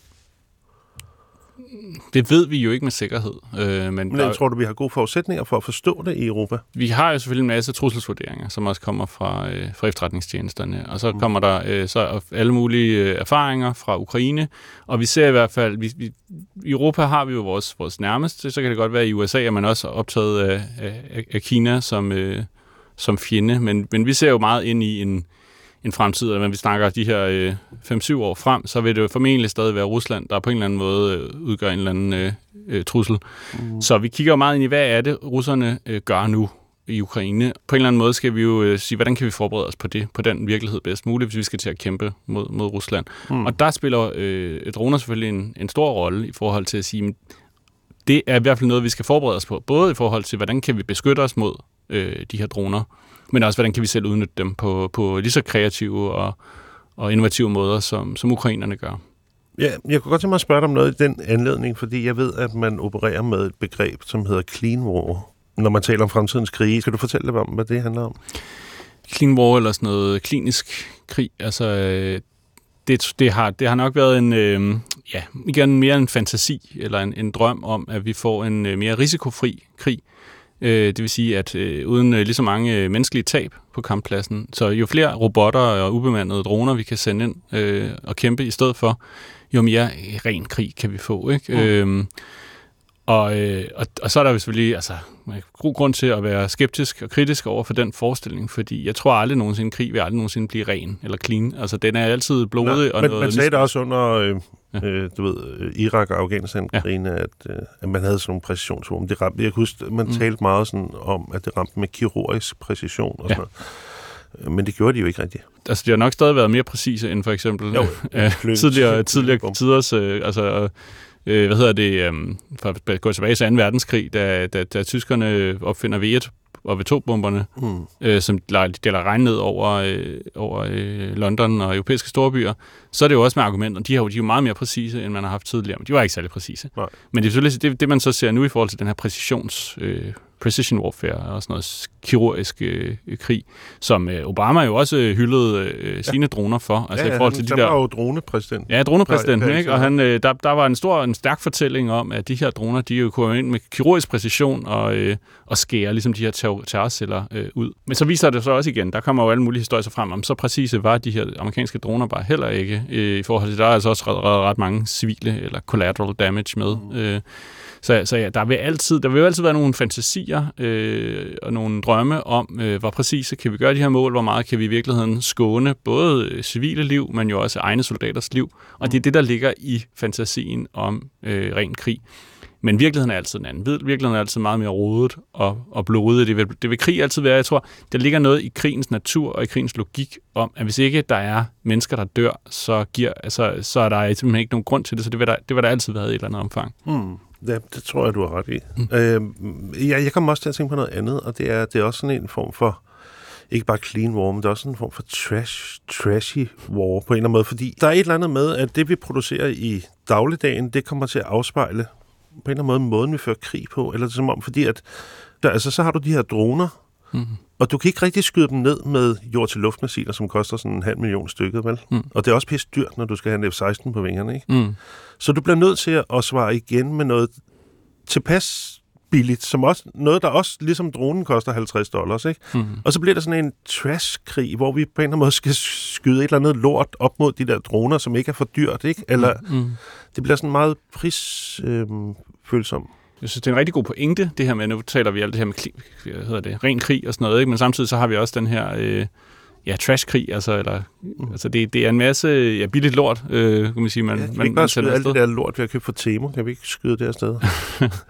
Det ved vi jo ikke med sikkerhed. Øh, men men der, tror du, vi har gode forudsætninger for at forstå det i Europa? Vi har jo selvfølgelig en masse trusselsvurderinger, som også kommer fra, øh, fra efterretningstjenesterne. Og så mm. kommer der øh, så alle mulige øh, erfaringer fra Ukraine. Og vi ser i hvert fald, vi, vi, i Europa har vi jo vores, vores nærmeste. Så kan det godt være i U S A, at man også er optaget af, af, af Kina som, øh, som fjende. Men, men vi ser jo meget ind i en en fremtid, og når vi snakker de her øh, fem syv år frem, så vil det jo formentlig stadig være Rusland, der på en eller anden måde øh, udgør en eller anden øh, øh, trussel. Mm. Så vi kigger jo meget ind i, hvad er det, russerne øh, gør nu i Ukraine. På en eller anden måde skal vi jo øh, sige, hvordan kan vi forberede os på det, på den virkelighed bedst muligt, hvis vi skal til at kæmpe mod, mod Rusland. Mm. Og der spiller øh, droner selvfølgelig en, en stor rolle i forhold til at sige, det er i hvert fald noget, vi skal forberede os på, både i forhold til, hvordan kan vi beskytte os mod øh, de her droner, men også, hvordan kan vi selv udnytte dem på, på lige så kreative og, og innovative måder, som, som ukrainerne gør. Ja, jeg kunne godt tænke mig at spørge dig om noget i den anledning, fordi jeg ved, at man opererer med et begreb, som hedder clean war, når man taler om fremtidens krige. Skal du fortælle lidt om, hvad det handler om? Clean war, eller sådan noget klinisk krig, altså det, det, har, det har nok været en, øh, ja, igen mere en fantasi, eller en, en drøm om, at vi får en øh, mere risikofri krig. Det vil sige, at øh, uden øh, lige så mange øh, menneskelige tab på kamppladsen, så jo flere robotter og ubemandede droner, vi kan sende ind øh, og kæmpe i stedet for, jo mere ren krig kan vi få. Ikke? Mm. Øhm, og, øh, og, og så er der jo selvfølgelig altså, god grund til at være skeptisk og kritisk over for den forestilling, fordi jeg tror aldrig nogensinde, en krig vil aldrig nogensinde blive ren eller clean. Altså, den er altid blodig. Nej, og men noget... Man sagde det også under øh, ja. øh, du ved, Irak og Afghanistan-krigen, ja. at, øh, at man havde sådan nogle præcisionsvåben. Det ramte, jeg kan huske, man mm. talte meget sådan om, at det ramte med kirurgisk præcision og sådan ja. noget. Men det gjorde de jo ikke rigtigt. Altså, de har nok stadig været mere præcise end for eksempel jo, øh, tidligere, tidligere tiders... Øh, altså, øh, hvad hedder det, øh, for at gå tilbage til anden verdenskrig, da, da, da tyskerne opfinder V et og V to-bomberne, mm. øh, som deler regn ned over, øh, over øh, London og europæiske storbyer, så er det jo også med argumenter. De, har jo, de er jo meget mere præcise, end man har haft tidligere, men de var ikke særlig præcise. Nej. Men det er selvfølgelig det, det, man så ser nu i forhold til den her præcisions... Øh, precision warfare og sådan noget kirurgisk øh, krig, som øh, Obama jo også øh, hyldede øh, sine ja. droner for. Altså ja, i forhold til han, de der var jo dronepræsident. Ja, dronepræsidenten, ja, ikke? Og han, øh, der, der var en stor, en stærk fortælling om, at de her droner, de jo kunne ind med kirurgisk præcision og, øh, og skære ligesom de her terror- terrorceller øh, ud. Men så viser det så også igen, der kommer jo alle mulige historier frem om, så præcise var de her amerikanske droner bare heller ikke øh, i forhold til, der er altså også ret, ret mange civile eller collateral damage med. Mm. Øh, Så, så ja, der vil altid, der vil jo altid være nogle fantasier øh, og nogle drømme om, øh, hvor præcise kan vi gøre de her mål, hvor meget kan vi i virkeligheden skåne både civile liv, men jo også egne soldaters liv. Og det er det, der ligger i fantasien om øh, ren krig. Men virkeligheden er altid en anden. Virkeligheden er altid meget mere rodet og, og blodet. Det vil, det vil krig altid være. Jeg tror, der ligger noget i krigens natur og i krigens logik om, at hvis ikke der er mennesker, der dør, så, giver, altså, så er der simpelthen ikke nogen grund til det. Så det vil der, det vil der altid være i et eller andet omfang. Hmm. Ja, det tror jeg, du har ret i. Mm. Øh, jeg, jeg kommer også til at tænke på noget andet, og det er, det er også sådan en form for, ikke bare clean war, men det er også en form for trash, trashy war på en eller anden måde, fordi der er et eller andet med, at det, vi producerer i dagligdagen, det kommer til at afspejle på en eller anden måde måden, vi fører krig på, eller det er som om, fordi at, der, altså, så har du de her droner, mm. og du kan ikke rigtig skyde dem ned med jord-til-luftmissiler, som koster sådan en halv million stykket, vel? Mm. Og det er også pisse dyrt, når du skal have en F seksten på vingerne, ikke? Mm. Så du bliver nødt til at svare igen med noget tilpas billigt, som også, noget, der også ligesom dronen koster halvtreds dollars, ikke? Mm. Og så bliver der sådan en trash-krig, hvor vi på en eller anden måde skal skyde et eller andet lort op mod de der droner, som ikke er for dyrt, ikke? Eller mm. det bliver sådan meget prisfølsom. Øh, Jeg synes, det er en rigtig god pointe, det her med, nu taler vi alt det her med hvad hedder det, ren krig og sådan noget, ikke? Men samtidig så har vi også den her øh, ja, trash-krig, altså, eller, mm. altså det, det er en masse ja, billigt lort, øh, kan man sige. Man, ja, kan man, vi ikke bare skyde alt det der lort, vi har købt for Temo? Kan vi ikke skyde det afsted?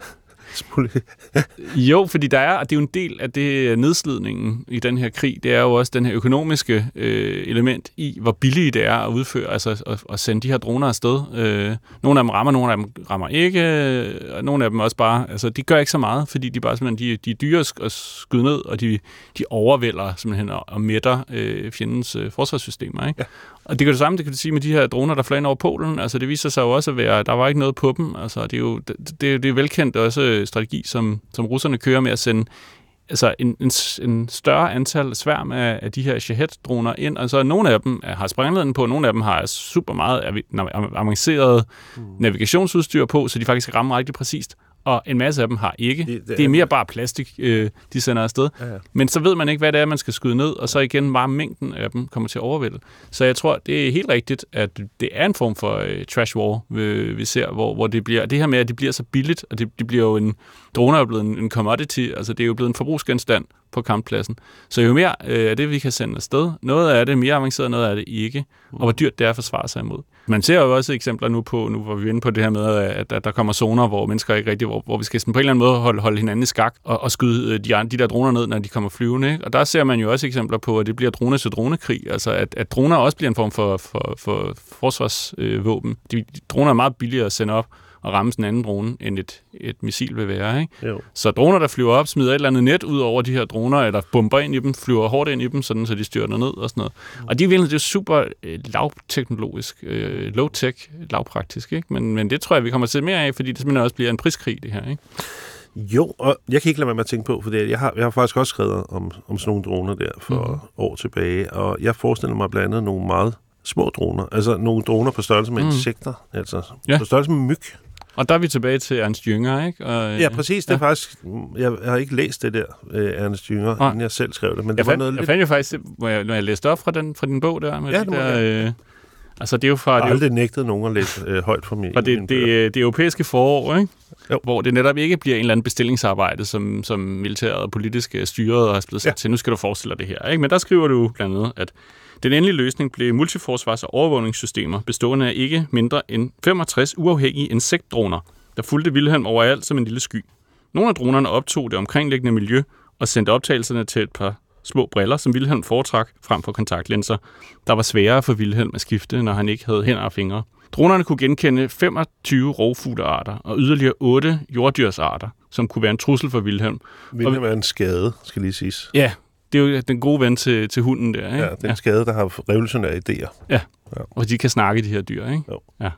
Jo, fordi der er, og det er jo en del af det nedslidningen i den her krig, det er jo også den her økonomiske øh, element i, hvor billigt det er at udføre, altså at, at sende de her droner afsted. Øh, nogle af dem rammer, nogle af dem rammer ikke, og nogle af dem også bare, altså de gør ikke så meget, fordi de bare simpelthen, de, de er dyre at skyde ned, og de, de overvælder simpelthen og, og mætter øh, fjendens øh, forsvarssystemer, ikke? Ja. Og det kan det samme, det kan du sige med de her droner, der fløj ind over Polen. Altså det viser sig jo også at være, der var ikke noget på dem. Altså det er jo det, det, det er velkendt også strategi, som, som russerne kører med at sende altså en, en, en større antal sværm af, af de her Shahed-droner ind. Altså nogle af dem har sprængladning på, nogle af dem har super meget avanceret mm. navigationsudstyr på, så de faktisk rammer rigtig præcist. Og en masse af dem har ikke. Det, det, det er mere bare plastik, øh, de sender afsted. Ja, ja. Men så ved man ikke, hvad det er, man skal skyde ned, og så igen bare mængden af dem kommer til at overvælde. Så jeg tror, det er helt rigtigt, at det er en form for øh, trash war, vi, vi ser, hvor, hvor det bliver, det her med, at det bliver så billigt, og det, det bliver jo en, droner er jo blevet en, en commodity, altså det er jo blevet en forbrugsgenstand på kamppladsen. Så jo mere øh, af det, vi kan sende afsted, noget af det mere avanceret, noget af det ikke, og hvor dyrt det er at forsvare sig imod. Man ser jo også eksempler nu på, nu hvor vi er inde på det her med, at, at der kommer zoner, hvor mennesker ikke rigtig, hvor, hvor vi skal sådan på en eller anden måde holde, holde hinanden i skak og, og skyde de, de der droner ned, når de kommer flyvende. Ikke? Og der ser man jo også eksempler på, at det bliver drone til dronekrig, altså at, at droner også bliver en form for, for, for forsvarsvåben. Øh, de, de droner er meget billigere at sende op og ramme en anden drone, end et, et missil vil være. Ikke? Så droner, der flyver op, smider et eller andet net ud over de her droner, eller bomber ind i dem, flyver hårdt ind i dem, sådan, så de styrter ned og sådan noget. Mm. Og de er virkelig, det er super øh, lavteknologisk, øh, low-tech, lavpraktisk, ikke? Men, men det tror jeg, vi kommer til mere af, fordi det simpelthen også bliver en priskrig, det her, ikke? Jo, og jeg kan ikke lade være med at tænke på, for jeg har, jeg har faktisk også skrevet om, om sådan nogle droner der for mm-hmm. år tilbage, og jeg forestiller mig blandt andet nogle meget små droner, altså nogle droner på størrelse med mm. insekter, altså ja. På størrelse med myg. Og der er vi tilbage til Ernst Jünger, ikke? Og, ja, præcis. Det er ja. faktisk... Jeg, jeg har ikke læst det der, uh, Ernst Jünger, ja. inden jeg selv skrev det, men det jeg var fandt, noget jeg lidt... fandt jo faktisk, når jeg, når jeg læste op fra, den, fra din bog der... Med ja, de det der, jeg. øh, altså, det er jo fra... Jeg har aldrig nægtet nogen at læse øh, højt fra min... Og det, det, det, det europæiske forår, ikke? Jo. Hvor det netop ikke bliver en eller anden bestillingsarbejde, som, som militæret og politisk styret har blevet sat ja. til. Nu skal du forestille dig det her, ikke? Men der skriver du blandt andet, at den endelige løsning blev multiforsvars- og overvågningssystemer, bestående af ikke mindre end femogtres uafhængige insektdroner, der fulgte Wilhelm overalt som en lille sky. Nogle af dronerne optog det omkringliggende miljø og sendte optagelserne til et par små briller, som Wilhelm foretrak frem for kontaktlinser, der var sværere for Wilhelm at skifte, når han ikke havde hænder og fingre. Dronerne kunne genkende femogtyve rovfuglearter og yderligere otte jorddyrsarter, som kunne være en trussel for Wilhelm. Wilhelm er en skade, skal lige siges. Ja, det er jo den gode ven til, til hunden der, ikke? Ja, den ja. skade, der har revolutionære idéer. Ja. ja, og de kan snakke, de her dyr, ikke? Jo. Ja.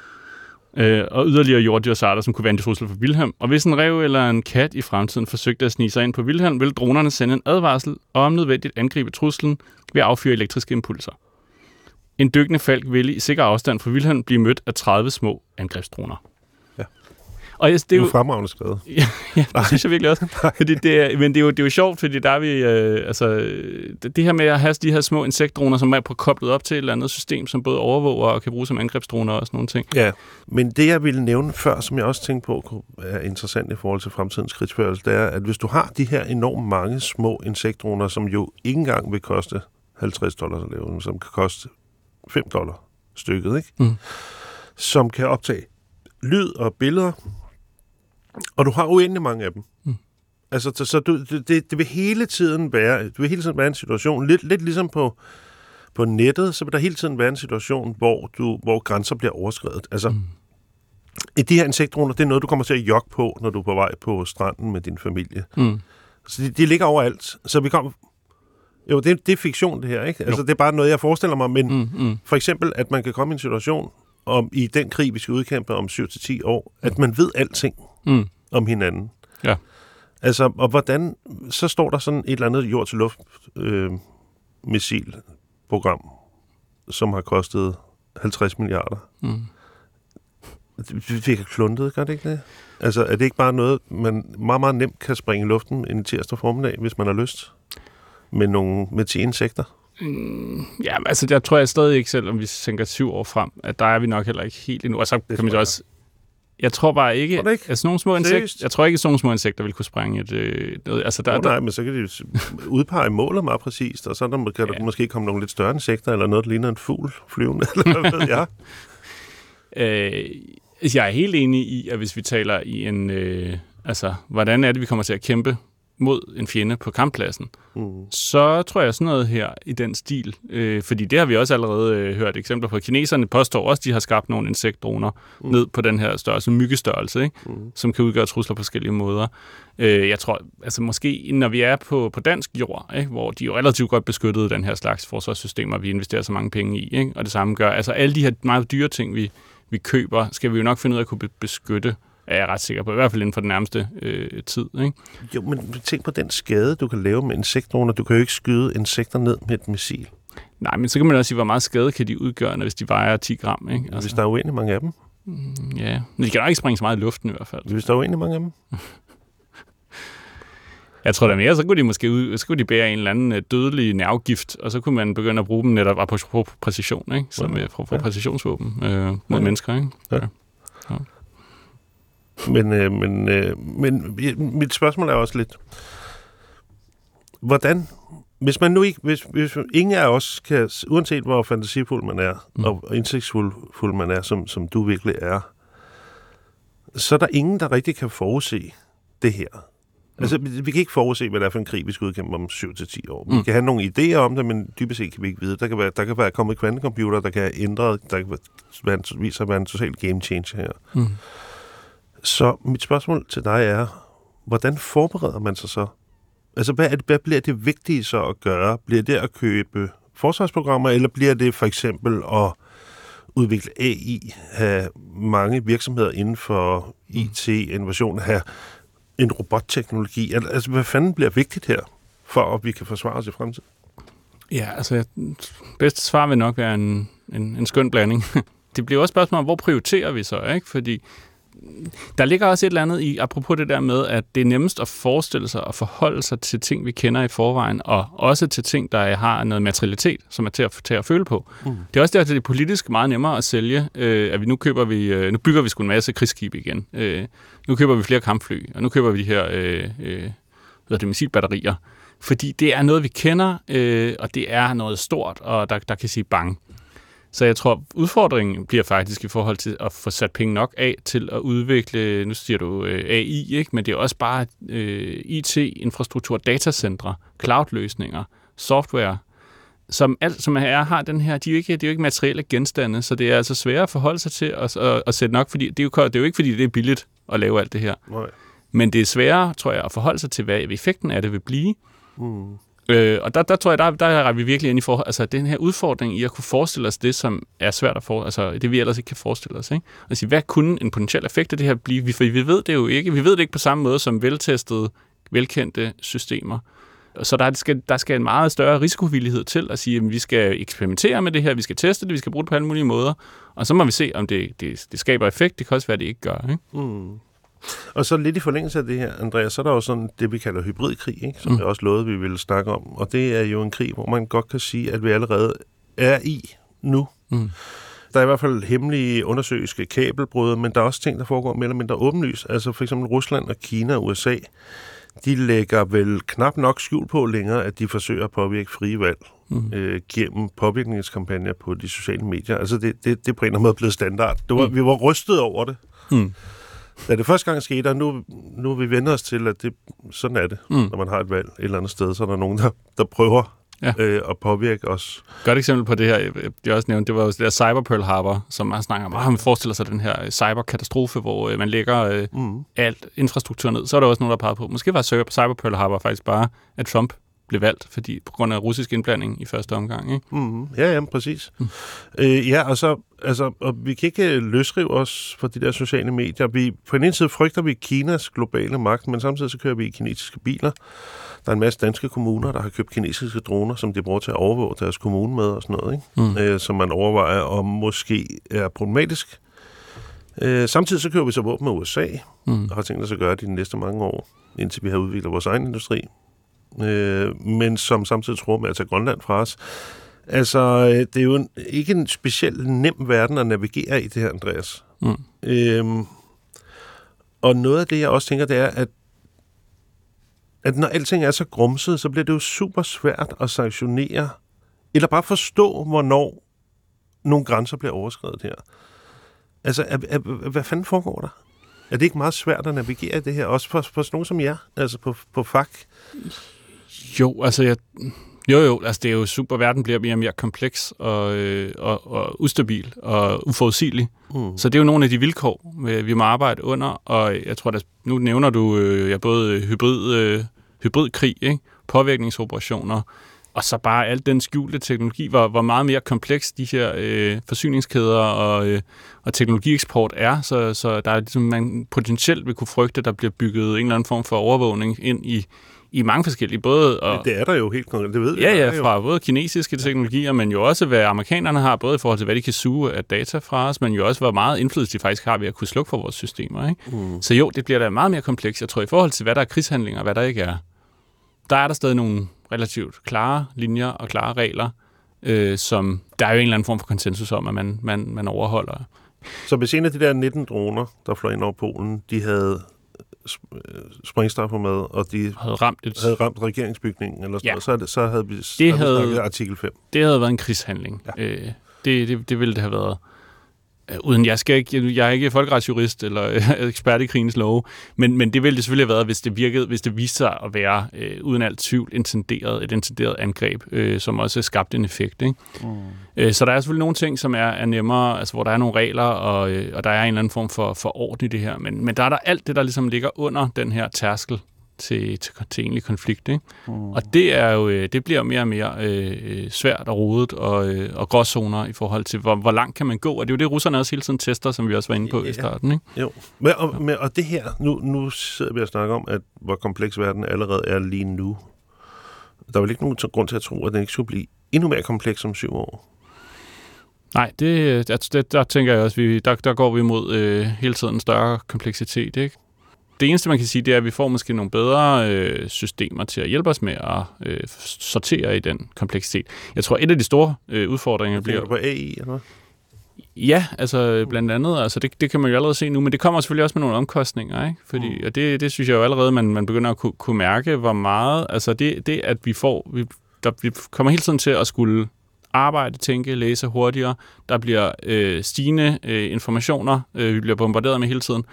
Øh, og yderligere jorddyrsarter, som kunne være en trussel for Wilhelm. Og hvis en ræv eller en kat i fremtiden forsøgte at snige sig ind på Wilhelm, ville dronerne sende en advarsel og om nødvendigt angribe truslen ved at affyre elektriske impulser. En dykkende falk ville i sikker afstand fra Wilhelm blive mødt af tredive små angrebsdroner. Ja. Og yes, det er jo fremragende skrevet. Ja, ja, det synes jeg virkelig også. Fordi det er, men det er, jo, det er jo sjovt, fordi der er vi, øh, altså, det, det her med at have de her små insektdroner, som er på koblet op til et eller andet system, som både overvåger og kan bruges som angrebsdroner og sådan nogle ting. Ja, men det jeg ville nævne før, som jeg også tænkte på er interessant i forhold til fremtidens krigsførelse, det er, at hvis du har de her enormt mange små insektdroner, som jo ikke engang vil koste halvtreds dollars at lave, som kan koste fem dollar stykket, ikke? Mm. Som kan optage lyd og billeder, og du har uendelig mange af dem. Mm. Altså, så, så du, det, det vil hele tiden være, det vil hele tiden være en situation, lidt, lidt ligesom på, på nettet, så vil der hele tiden være en situation, hvor, du, hvor grænser bliver overskredet. Altså, mm. de her insektdroner, det er noget, du kommer til at jogge på, når du er på vej på stranden med din familie. Mm. Så de, de ligger overalt. Så vi kommer... Jo, det, det er fiktion, det her, ikke? Altså, jo. Det er bare noget, jeg forestiller mig, men mm, mm. for eksempel, at man kan komme i en situation, om i den krig, vi skal udkæmpe om syv til ti år, at man ved alting mm. om hinanden. Ja. Altså, og hvordan... Så står der sådan et eller andet jord-til-luft øh, missilprogram, som har kostet halvtreds milliarder. Mm. Det virker kluntet, gør det ikke det? Altså, er det ikke bare noget, man meget, meget nemt kan springe i luften en tirsdag formiddag, hvis man har lyst? Med nogle med ti insekter? Mm, ja, altså jeg tror jeg stadig ikke selv, om vi tænker syv år frem, at der er vi nok heller ikke helt endnu. Og så det kan man også... Jeg tror bare ikke, ikke? at sådan nogle små insekter... Jeg tror ikke, at sådan nogle små insekter vil kunne sprænge et... Øh, noget. Altså, der, oh, nej, men så kan de udpege målet meget præcist, og så der, kan der ja. måske komme nogle lidt større insekter, eller noget, der ligner en fugl flyvende, eller hvad ved jeg. øh, jeg er helt enig i, at hvis vi taler i en... Øh, altså, hvordan er det, vi kommer til at kæmpe mod en fjende på kamppladsen, Mm. så tror jeg sådan noget her i den stil. Øh, fordi det har vi også allerede øh, hørt eksempler på. Kineserne påstår også, at de har skabt nogle insektdroner mm. ned på den her størrelse, myggestørrelse, ikke? Mm. som kan udgøre trusler på forskellige måder. Øh, jeg tror, altså måske, når vi er på, på dansk jord, ikke? hvor de jo relativt godt beskyttede den her slags forsvarssystemer, vi investerer så mange penge i, ikke? og det samme gør, altså alle de her meget dyre ting, vi, vi køber, skal vi jo nok finde ud af at kunne beskytte, er jeg ret sikker på, i hvert fald inden for den nærmeste øh, tid. Ikke? Jo, men tænk på den skade, du kan lave med insektdroner. Du kan jo ikke skyde insekter ned med et missil. Nej, men så kan man også sige, hvor meget skade kan de udgøre, hvis de vejer ti gram. Ikke? Altså, hvis der er uendelig mange af dem. Mm, ja, men de kan jo ikke springe så meget i luften i hvert fald. Hvis der er uendelig mange af dem. Jeg tror da mere, så kunne de måske ud, så kunne de bære en eller anden dødelig nervegift, og så kunne man begynde at bruge dem netop på præcision, ikke? Som ja. for, for ja. præcisionsvåben øh, mod ja. mennesker. Ikke? Ja. Ja. Men, øh, men, øh, men mit spørgsmål er også lidt, hvordan, hvis man nu ikke, hvis, hvis ingen af os kan, uanset hvor fantasifuld man er, mm. og indsigtsfuld man er, som, som du virkelig er, så er der ingen, der rigtig kan forudse det her. Mm. Altså, vi kan ikke forudse, hvad det er for en krig, vi skal udkæmpe om syv til ti år. Mm. Vi kan have nogle idéer om det, men dybest set kan vi ikke vide. Der kan være, der kan være kommet kvantecomputer, der kan have ændret, der kan være, vise at være en total game changer her. Mm. Så mit spørgsmål til dig er, hvordan forbereder man sig så? Altså, hvad, er det, hvad bliver det vigtige så at gøre? Bliver det at købe forsvarsprogrammer, eller bliver det for eksempel at udvikle A I, have mange virksomheder inden for I T, innovation, have en robotteknologi? Altså, hvad fanden bliver vigtigt her, for at vi kan forsvare os i fremtiden? Ja, altså, bedste svar vil nok være en, en, en skøn blanding. Det bliver også spørgsmål om, hvor prioriterer vi så, ikke? Fordi der ligger også et eller andet i, apropos det der med, at det er nemmest at forestille sig og forholde sig til ting, vi kender i forvejen, og også til ting, der har noget materialitet, som er til at, til at føle på. Mm. Det er også derfor, det er politisk meget nemmere at sælge, øh, at vi nu køber vi, øh, nu bygger vi sgu en masse krigsskibe igen. Øh, nu køber vi flere kampfly, og nu køber vi de her øh, øh, hvad det, missilbatterier, fordi det er noget, vi kender, øh, og det er noget stort, og der, der kan sige bang. Så jeg tror, udfordringen bliver faktisk i forhold til at få sat penge nok af til at udvikle, nu siger du øh, A I, ikke? Men det er også bare øh, I T-infrastruktur, datacentre, cloud-løsninger, software, som, alt, som er, har den her, de er, jo ikke, de er jo ikke materielle genstande, så det er altså svært at forholde sig til at, at, at sætte nok, fordi det er, jo, det er jo ikke, fordi det er billigt at lave alt det her. Nej. Men det er sværere, tror jeg, at forholde sig til, hvad effekten af det vil blive. Mm. Øh, og der, der tror jeg, der, der er vi virkelig inde i forhold, altså den her udfordring i at kunne forestille os det, som er svært at forestille, altså det vi ellers ikke kan forestille os, ikke? Og sige, hvad kunne en potentiel effekt af det her blive? For vi ved det jo ikke. Vi ved det ikke på samme måde som veltestede, velkendte systemer. Så der skal, der skal en meget større risikovillighed til at sige, at vi skal eksperimentere med det her, vi skal teste det, vi skal bruge det på alle mulige måder, og så må vi se, om det, det, det skaber effekt. Det kan også være, det ikke gør, ikke? Mm. Og så lidt i forlængelse af det her, Andreas, så er der jo sådan det, vi kalder hybridkrig, ikke? Som mm. jeg også lovede, vi ville snakke om. Og det er jo en krig, hvor man godt kan sige, at vi allerede er i nu. Mm. Der er i hvert fald hemmelige undersøgelske kabelbrud, men der er også ting, der foregår mere eller mindre åbenlyst. Altså for eksempel Rusland og Kina og U S A, de lægger vel knap nok skjul på længere, at de forsøger at påvirke frie valg mm. øh, gennem påvirkningskampagner på de sociale medier. Altså det, det, det er på en eller anden måde blevet standard. Det var, mm. Vi var rystet over det. Mm. Da det første gang skete, og nu, nu vi vender os til, at det, sådan er det, mm. når man har et valg et eller andet sted, så er der nogen, der, der prøver ja. øh, at påvirke os. Godt eksempel på det her, jeg også nævnte, det var jo det der Cyber Pearl Harbor, som man snakker om, at man forestiller sig den her cyberkatastrofe, hvor øh, man lægger øh, mm. alt infrastruktur ned. Så er der også nogen, der pegede på, måske var Cyber Pearl Harbor faktisk bare, at Trump blev valgt, fordi på grund af russisk indblanding i første omgang, ikke? Mm, ja, ja, præcis. Mm. Øh, ja, og så, altså, og vi kan ikke løsrive os fra de der sociale medier. Vi, på den ene side frygter vi Kinas globale magt, men samtidig så kører vi i kinesiske biler. Der er en masse danske kommuner, der har købt kinesiske droner, som de bruger til at overvåge deres kommune med og sådan noget, ikke? Mm. Øh, som man overvejer, om måske er problematisk. Øh, samtidig så kører vi så våben med U S A, mm. og har tænkt os at gøre det de næste mange år, indtil vi har udviklet vores egen industri. Øh, men som samtidig tror med at tage Grønland fra os. Altså, det er jo en, ikke en specielt nem verden at navigere i det her, Andreas. Mm. Øhm, og noget af det, jeg også tænker, det er, at, at når alting er så grumset, så bliver det jo super svært at sanktionere, eller bare forstå, hvornår nogle grænser bliver overskredet her. Altså, er, er, hvad fanden foregår der? Er det ikke meget svært at navigere i det her, også for, for sådan nogen som jer, altså på, på fag? Jo, altså jeg... Jo, jo, altså det er jo super, verden bliver mere og mere kompleks og, øh, og, og ustabil og uforudsigelig. Mm. Så det er jo nogle af de vilkår, vi må arbejde under, og jeg tror, at nu nævner du øh, ja, både hybrid, øh, hybridkrig, ikke? Påvirkningsoperationer, og så bare al den skjulte teknologi, hvor, hvor meget mere kompleks de her øh, forsyningskæder og, øh, og teknologieksport er, så, så der er ligesom, man potentielt vil kunne frygte, at der bliver bygget en eller anden form for overvågning ind i i mange forskellige, både... Og, det er der jo helt konkret, det ved vi. Ja, ja, fra både kinesiske teknologier, men jo også, hvad amerikanerne har, både i forhold til, hvad de kan suge af data fra os, men jo også, hvor meget indflydelse de faktisk har ved at kunne slukke for vores systemer. Ikke? Mm. Så jo, det bliver da meget mere komplekst. Jeg tror, i forhold til, hvad der er krigshandlinger, og hvad der ikke er, der er der stadig nogle relativt klare linjer og klare regler, øh, som der er jo en eller anden form for konsensus om, at man, man, man overholder. Så hvis en af de der nitten droner, der fløj ind over Polen, de havde sprængstoffer med, og de havde ramt, et... havde ramt regeringsbygningen, eller sådan, ja. så, så havde vi, det havde havde, vi artikel fem. Det havde været en krigshandling. Ja. Øh, det, det, det ville det have været. Øh, uden jeg skal ikke, jeg er ikke folkeretsjurist eller ekspert i krigens love, men, men det ville det selvfølgelig have været, hvis det virkede, hvis det viste sig at være øh, uden alt tvivl intenderet, et intenderet angreb, øh, som også skabte en effekt. Ikke? Mm. Øh, så der er selvfølgelig nogle ting, som er, er nemmere, altså hvor der er nogle regler, og, øh, og der er en eller anden form for, for orden i det her, men, men der er der alt det, der ligesom ligger under den her tærskel til, til, til egentlig konflikt. Ikke? Mm. Og det er jo, det bliver mere og mere øh, svært og rodet og, øh, og gråzoner i forhold til, hvor, hvor langt kan man gå, og det er jo det, russerne også hele tiden tester, som vi også var inde på ja. i starten. Ikke? Jo, men, og, men, og det her, nu, nu sidder vi og snakker om, at hvor kompleks verden allerede er lige nu. Der er vel ikke nogen grund til at tro, at den ikke skulle blive endnu mere kompleks om syv år? Nej, det, der, der tænker jeg også, vi, der, der går vi mod øh, hele tiden større kompleksitet, ikke? Det eneste, man kan sige, det er, at vi får måske nogle bedre øh, systemer til at hjælpe os med at øh, sortere i den kompleksitet. Jeg tror, et af de store øh, udfordringer bliver... bliver... på A I, eller hvad? Ja, altså blandt andet. Altså det, det kan man jo allerede se nu, men det kommer selvfølgelig også med nogle omkostninger, ikke? Fordi, mm. og det, det synes jeg jo allerede, man, man begynder at kunne, kunne mærke, hvor meget... Altså det, det at vi får... Vi, der, vi kommer hele tiden til at skulle arbejde, tænke, læse hurtigere. Der bliver øh, stigende øh, informationer, øh, vi bliver bombarderet med hele tiden.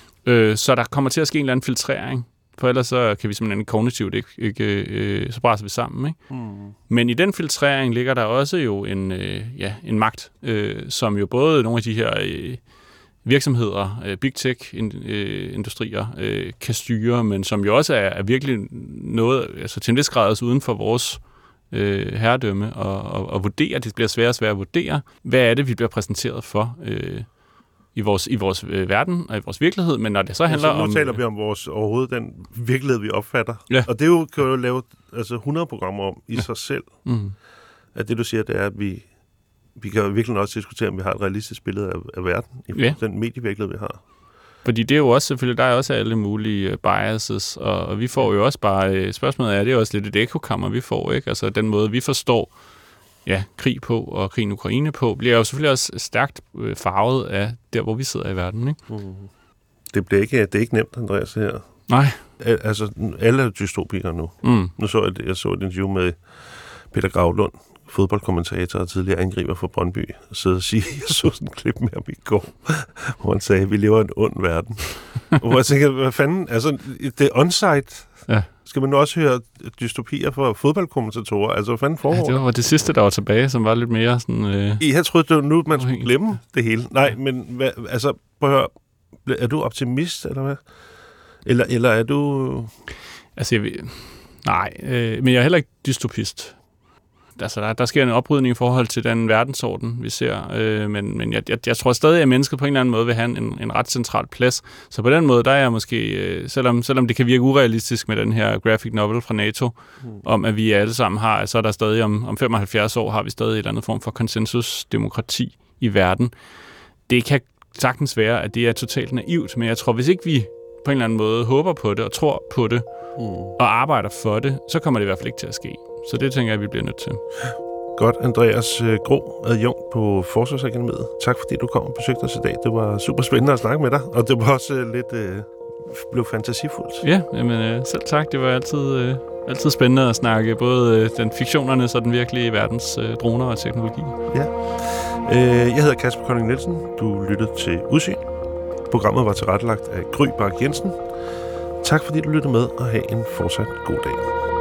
Så der kommer til at ske en eller anden filtrering, for ellers så kan vi simpelthen kognitivt ikke, ikke øh, så braser vi sammen. Ikke? Mm. Men i den filtrering ligger der også jo en, øh, ja, en magt, øh, som jo både nogle af de her øh, virksomheder, øh, big tech-industrier, øh, kan styre, men som jo også er, er virkelig noget, altså til en vis grad også uden for vores øh, herredømme, og, og, og vurdere, det bliver sværere og sværere at vurdere, hvad er det, vi bliver præsenteret for, øh, i vores, i vores øh, verden og i vores virkelighed, men når det så handler ja, så nu om... Nu taler vi om vores, overhovedet den virkelighed, vi opfatter. Ja. Og det jo, kan jo lave altså hundrede programmer om i ja. sig selv. Mm. At det, du siger, det er, at vi, vi kan virkelig også diskutere, om vi har et realistisk billede af, af verden i ja. den medievirkelighed, vi har. Fordi det er jo også selvfølgelig, der er også alle mulige biases, og vi får jo også bare... Spørgsmålet er, det er også lidt et ekokammer, vi får, ikke? Altså den måde, vi forstår ja, krig på og krigen i Ukraine på, bliver jo selvfølgelig også stærkt øh, farvet af der, hvor vi sidder i verden. Ikke? Mm. Det, bliver ikke, det er ikke nemt, Andreas, her. Nej. Al, altså, alle er dystopikere nu. Mm. Nu så jeg, jeg så et interview med Peter Gravlund, fodboldkommentator og tidligere angriber for Brøndby, og sidde og sige, jeg så sådan en klip med ham i går, hvor han sagde, vi lever i en ond verden. Hvor jeg tænker, hvad fanden, altså, det er on-site. Ja. Skal man nu også høre dystopier for fodboldkommentatorer? Altså, hvad fanden foregår? Ja, det var det sidste, der var tilbage, som var lidt mere sådan... Øh... Jeg troede, det var nu, man skulle glemme det hele. Nej, men hvad, altså, prøv at høre, er du optimist, eller hvad? Eller, eller er du... Altså, jeg ved... Nej, øh, men jeg er heller ikke dystopist. Altså, der, der sker en oprydning i forhold til den verdensorden, vi ser. Øh, men men jeg, jeg, jeg tror stadig, at mennesket på en eller anden måde vil have en, en ret central plads. Så på den måde, der er jeg måske, øh, selvom, selvom det kan virke urealistisk med den her graphic novel fra NATO, mm. om at vi alle sammen har, så er der stadig om, om femoghalvfjerds år, har vi stadig et eller andet form for konsensusdemokrati i verden. Det kan sagtens være, at det er totalt naivt, men jeg tror, hvis ikke vi på en eller anden måde håber på det og tror på det, mm. og arbejder for det, så kommer det i hvert fald ikke til at ske. Så det tænker jeg, vi bliver nødt til. Godt, Andreas Gro, adjunkt på Forsvarsakademiet. Tak fordi du kom og besøgte os i dag. Det var super spændende at snakke med dig, og det var også uh, lidt uh, blev fantasifuldt. Ja, jamen, uh, selv tak. Det var altid, uh, altid spændende at snakke både uh, den fiktionernes og den virkelige verdens uh, droner og teknologi. Ja. Uh, jeg hedder Kasper Kolding Nielsen. Du lyttede til Udsyn. Programmet var tilrettelagt af Gry Bak Jensen. Tak fordi du lyttede med, og have en fortsat god dag.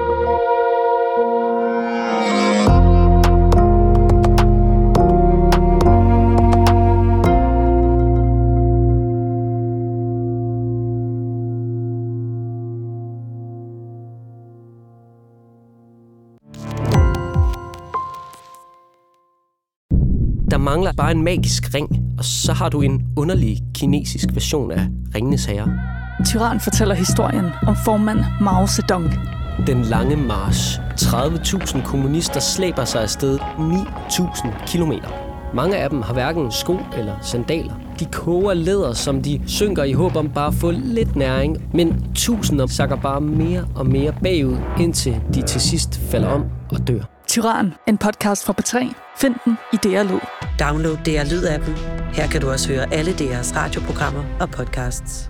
Der mangler bare en magisk ring, og så har du en underlig kinesisk version af Ringenes Herre. Tyran fortæller historien om formand Mao Zedong. Den lange march. tredive tusind kommunister slæber sig afsted ni tusind kilometer. Mange af dem har hverken sko eller sandaler. De koger læder, som de synker i håb om bare at få lidt næring, men tusinder sakker bare mere og mere bagud, indtil de til sidst falder om og dør. Tyran, en podcast fra P tre. Find den i D R Lyd. Download D R Lyd-appen. Her kan du også høre alle D R's radioprogrammer og podcasts.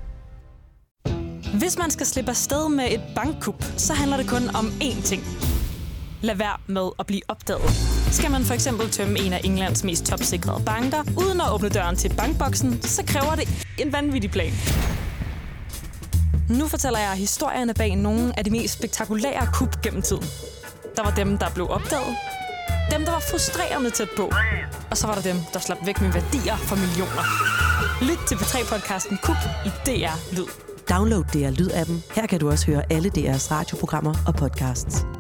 Hvis man skal slippe afsted med et bankkup, så handler det kun om én ting. Lad være med at blive opdaget. Skal man for eksempel tømme en af Englands mest topsikrede banker, uden at åbne døren til bankboksen, så kræver det en vanvittig plan. Nu fortæller jeg historierne bag nogle af de mest spektakulære kup gennem tiden. Der var dem, der blev opdaget. Dem, der var frustrerende tæt på. Og så var der dem, der slap væk med værdier for millioner. Lyt til P tre-podcasten Kup i D R Lyd. Download D R Lyd-appen. Her kan du også høre alle D R's radioprogrammer og podcasts.